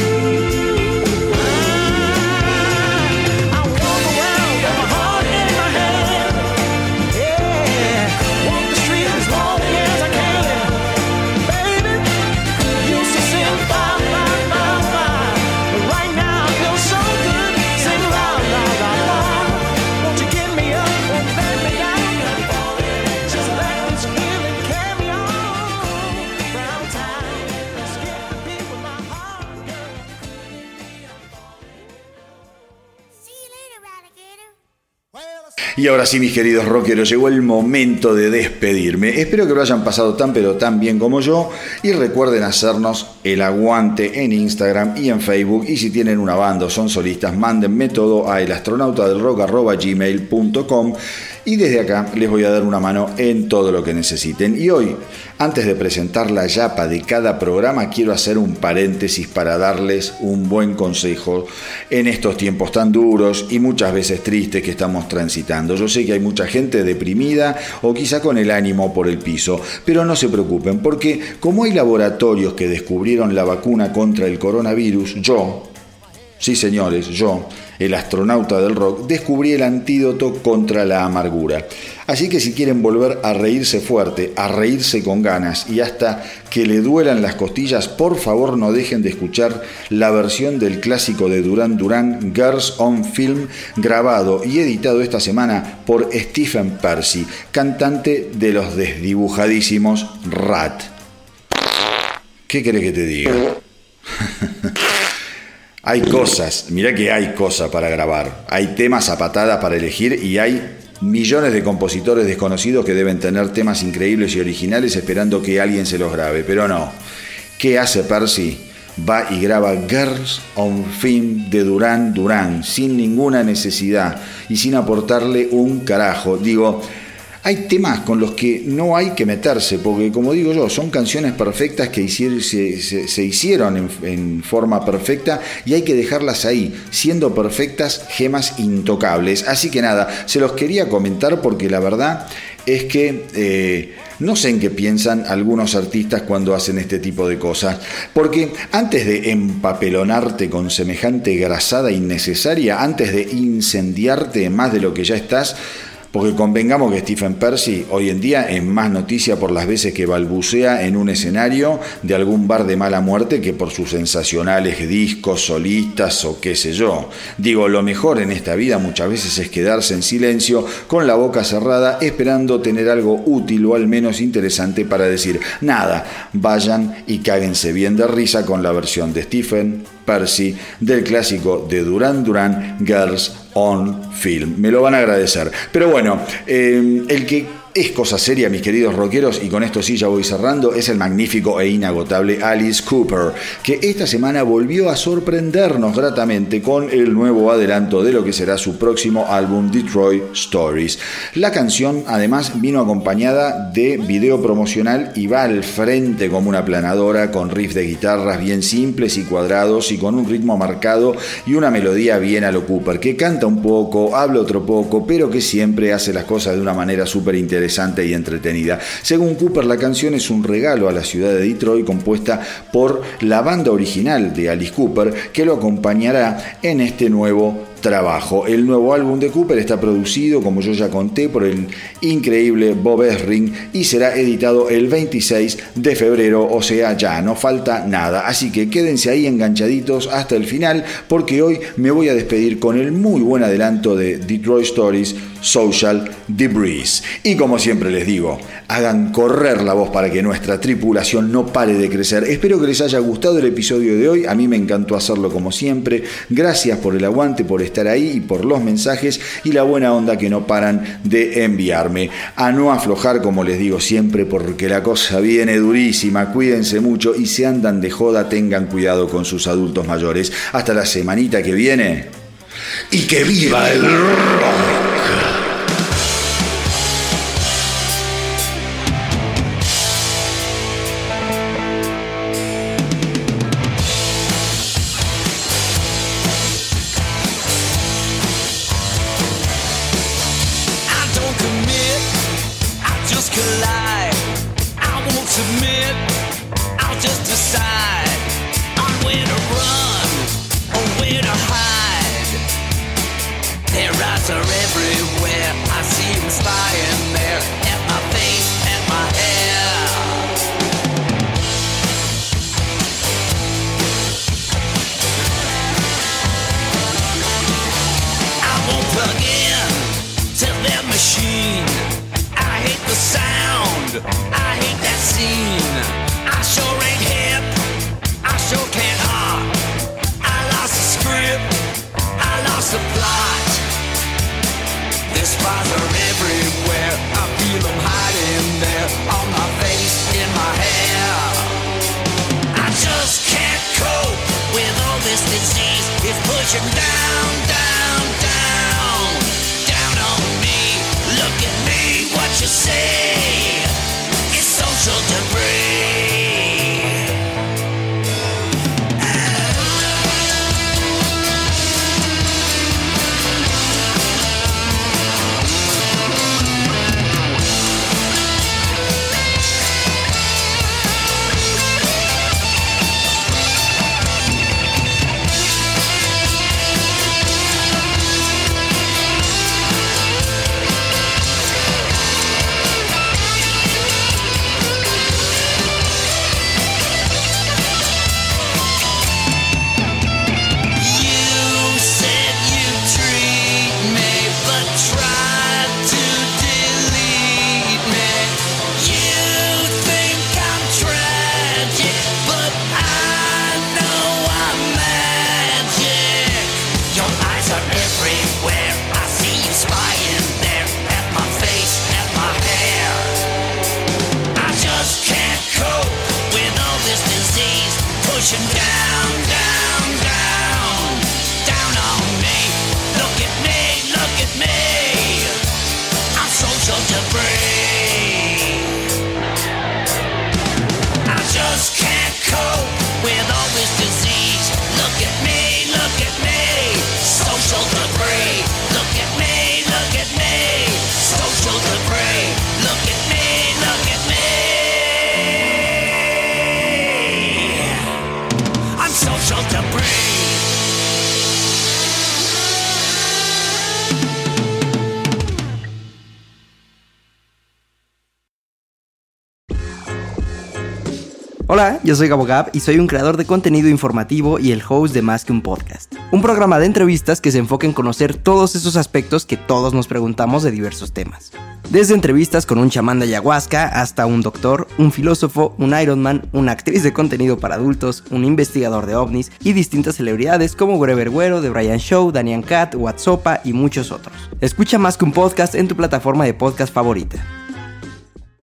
I walk around with my heart in my hand. Yeah, walk the street as long as I can. Baby, used to sing bye, bye, bye, bye. But right now I feel so good. Sing la, la, la, la. Won't you get me up, won't let me down? I'm falling. Just let this feeling carry me on. Round time, let's get the beat with my heart, girl. See you later, alligator. Y ahora sí, mis queridos rockeros, llegó el momento de despedirme. Espero que lo hayan pasado tan pero tan bien como yo. Y recuerden hacernos el aguante en Instagram y en Facebook. Y si tienen una banda o son solistas, mándenme todo a elastronautadelrock arroba gmail punto com. Y desde acá les voy a dar una mano en todo lo que necesiten. Y hoy, antes de presentar la yapa de cada programa, quiero hacer un paréntesis para darles un buen consejo en estos tiempos tan duros y muchas veces tristes que estamos transitando. Yo sé que hay mucha gente deprimida o quizá con el ánimo por el piso, pero no se preocupen, porque como hay laboratorios que descubrieron la vacuna contra el coronavirus, yo, sí señores, yo, el astronauta del rock, descubrí el antídoto contra la amargura. Así que si quieren volver a reírse fuerte, a reírse con ganas y hasta que le duelan las costillas, por favor no dejen de escuchar la versión del clásico de Duran Duran, Girls on Film, grabado y editado esta semana por Stephen Pearcy, cantante de los desdibujadísimos Rat. ¿Qué querés que te diga? Hay cosas, mirá que hay cosas para grabar, hay temas a patada para elegir y hay millones de compositores desconocidos que deben tener temas increíbles y originales esperando que alguien se los grabe, pero no. ¿Qué hace Pearcy? Va y graba Girls on Film de Duran Duran sin ninguna necesidad y sin aportarle un carajo. Digo, hay temas con los que no hay que meterse, porque como digo yo, son canciones perfectas que hicieron, se, se, se hicieron en, en forma perfecta y hay que dejarlas ahí, siendo perfectas, gemas intocables. Así que nada, se los quería comentar porque la verdad es que eh, no sé en qué piensan algunos artistas cuando hacen este tipo de cosas, porque antes de empapelonarte con semejante grasada innecesaria, antes de incendiarte más de lo que ya estás, porque convengamos que Stephen Pearcy hoy en día es más noticia por las veces que balbucea en un escenario de algún bar de mala muerte que por sus sensacionales discos, solistas o qué sé yo. Digo, lo mejor en esta vida muchas veces es quedarse en silencio con la boca cerrada esperando tener algo útil o al menos interesante para decir. Nada, vayan y cáguense bien de risa con la versión de Stephen Pearcy del clásico de Duran Duran, Girls on Film. Me lo van a agradecer. Pero bueno, eh, el que es cosa seria, mis queridos rockeros, y con esto sí ya voy cerrando, es el magnífico e inagotable Alice Cooper, que esta semana volvió a sorprendernos gratamente con el nuevo adelanto de lo que será su próximo álbum, Detroit Stories. La canción además vino acompañada de video promocional y va al frente como una planadora, con riffs de guitarras bien simples y cuadrados y con un ritmo marcado y una melodía bien a lo Cooper, que canta un poco, habla otro poco, pero que siempre hace las cosas de una manera súper interesante interesante y entretenida. Según Cooper, la canción es un regalo a la ciudad de Detroit, compuesta por la banda original de Alice Cooper, que lo acompañará en este nuevo trabajo. El nuevo álbum de Cooper está producido, como yo ya conté, por el increíble Bob Ezrin y será editado el veintiséis de febrero, o sea, ya no falta nada. Así que quédense ahí enganchaditos hasta el final, porque hoy me voy a despedir con el muy buen adelanto de Detroit Stories, Social Debris. Y como siempre les digo, hagan correr la voz para que nuestra tripulación no pare de crecer. Espero que les haya gustado el episodio de hoy. A mí me encantó hacerlo como siempre. Gracias por el aguante, por estar ahí y por los mensajes y la buena onda que no paran de enviarme. A no aflojar, como les digo siempre, porque la cosa viene durísima. Cuídense mucho y si andan de joda, tengan cuidado con sus adultos mayores. Hasta la semanita que viene. ¡Y que viva el rock! Pushing down, down, down, down on me. Look at me, look at me. I'm social debris. Hola, yo soy Gabo Gab y soy un creador de contenido informativo y el host de Más que un Podcast. Un programa de entrevistas que se enfoca en conocer todos esos aspectos que todos nos preguntamos de diversos temas. Desde entrevistas con un chamán de ayahuasca hasta un doctor, un filósofo, un Ironman, una actriz de contenido para adultos, un investigador de ovnis y distintas celebridades como Wherever Güero, The Brian Show, Daniel Cat, Watsopa y muchos otros. Escucha Más que un Podcast en tu plataforma de podcast favorita.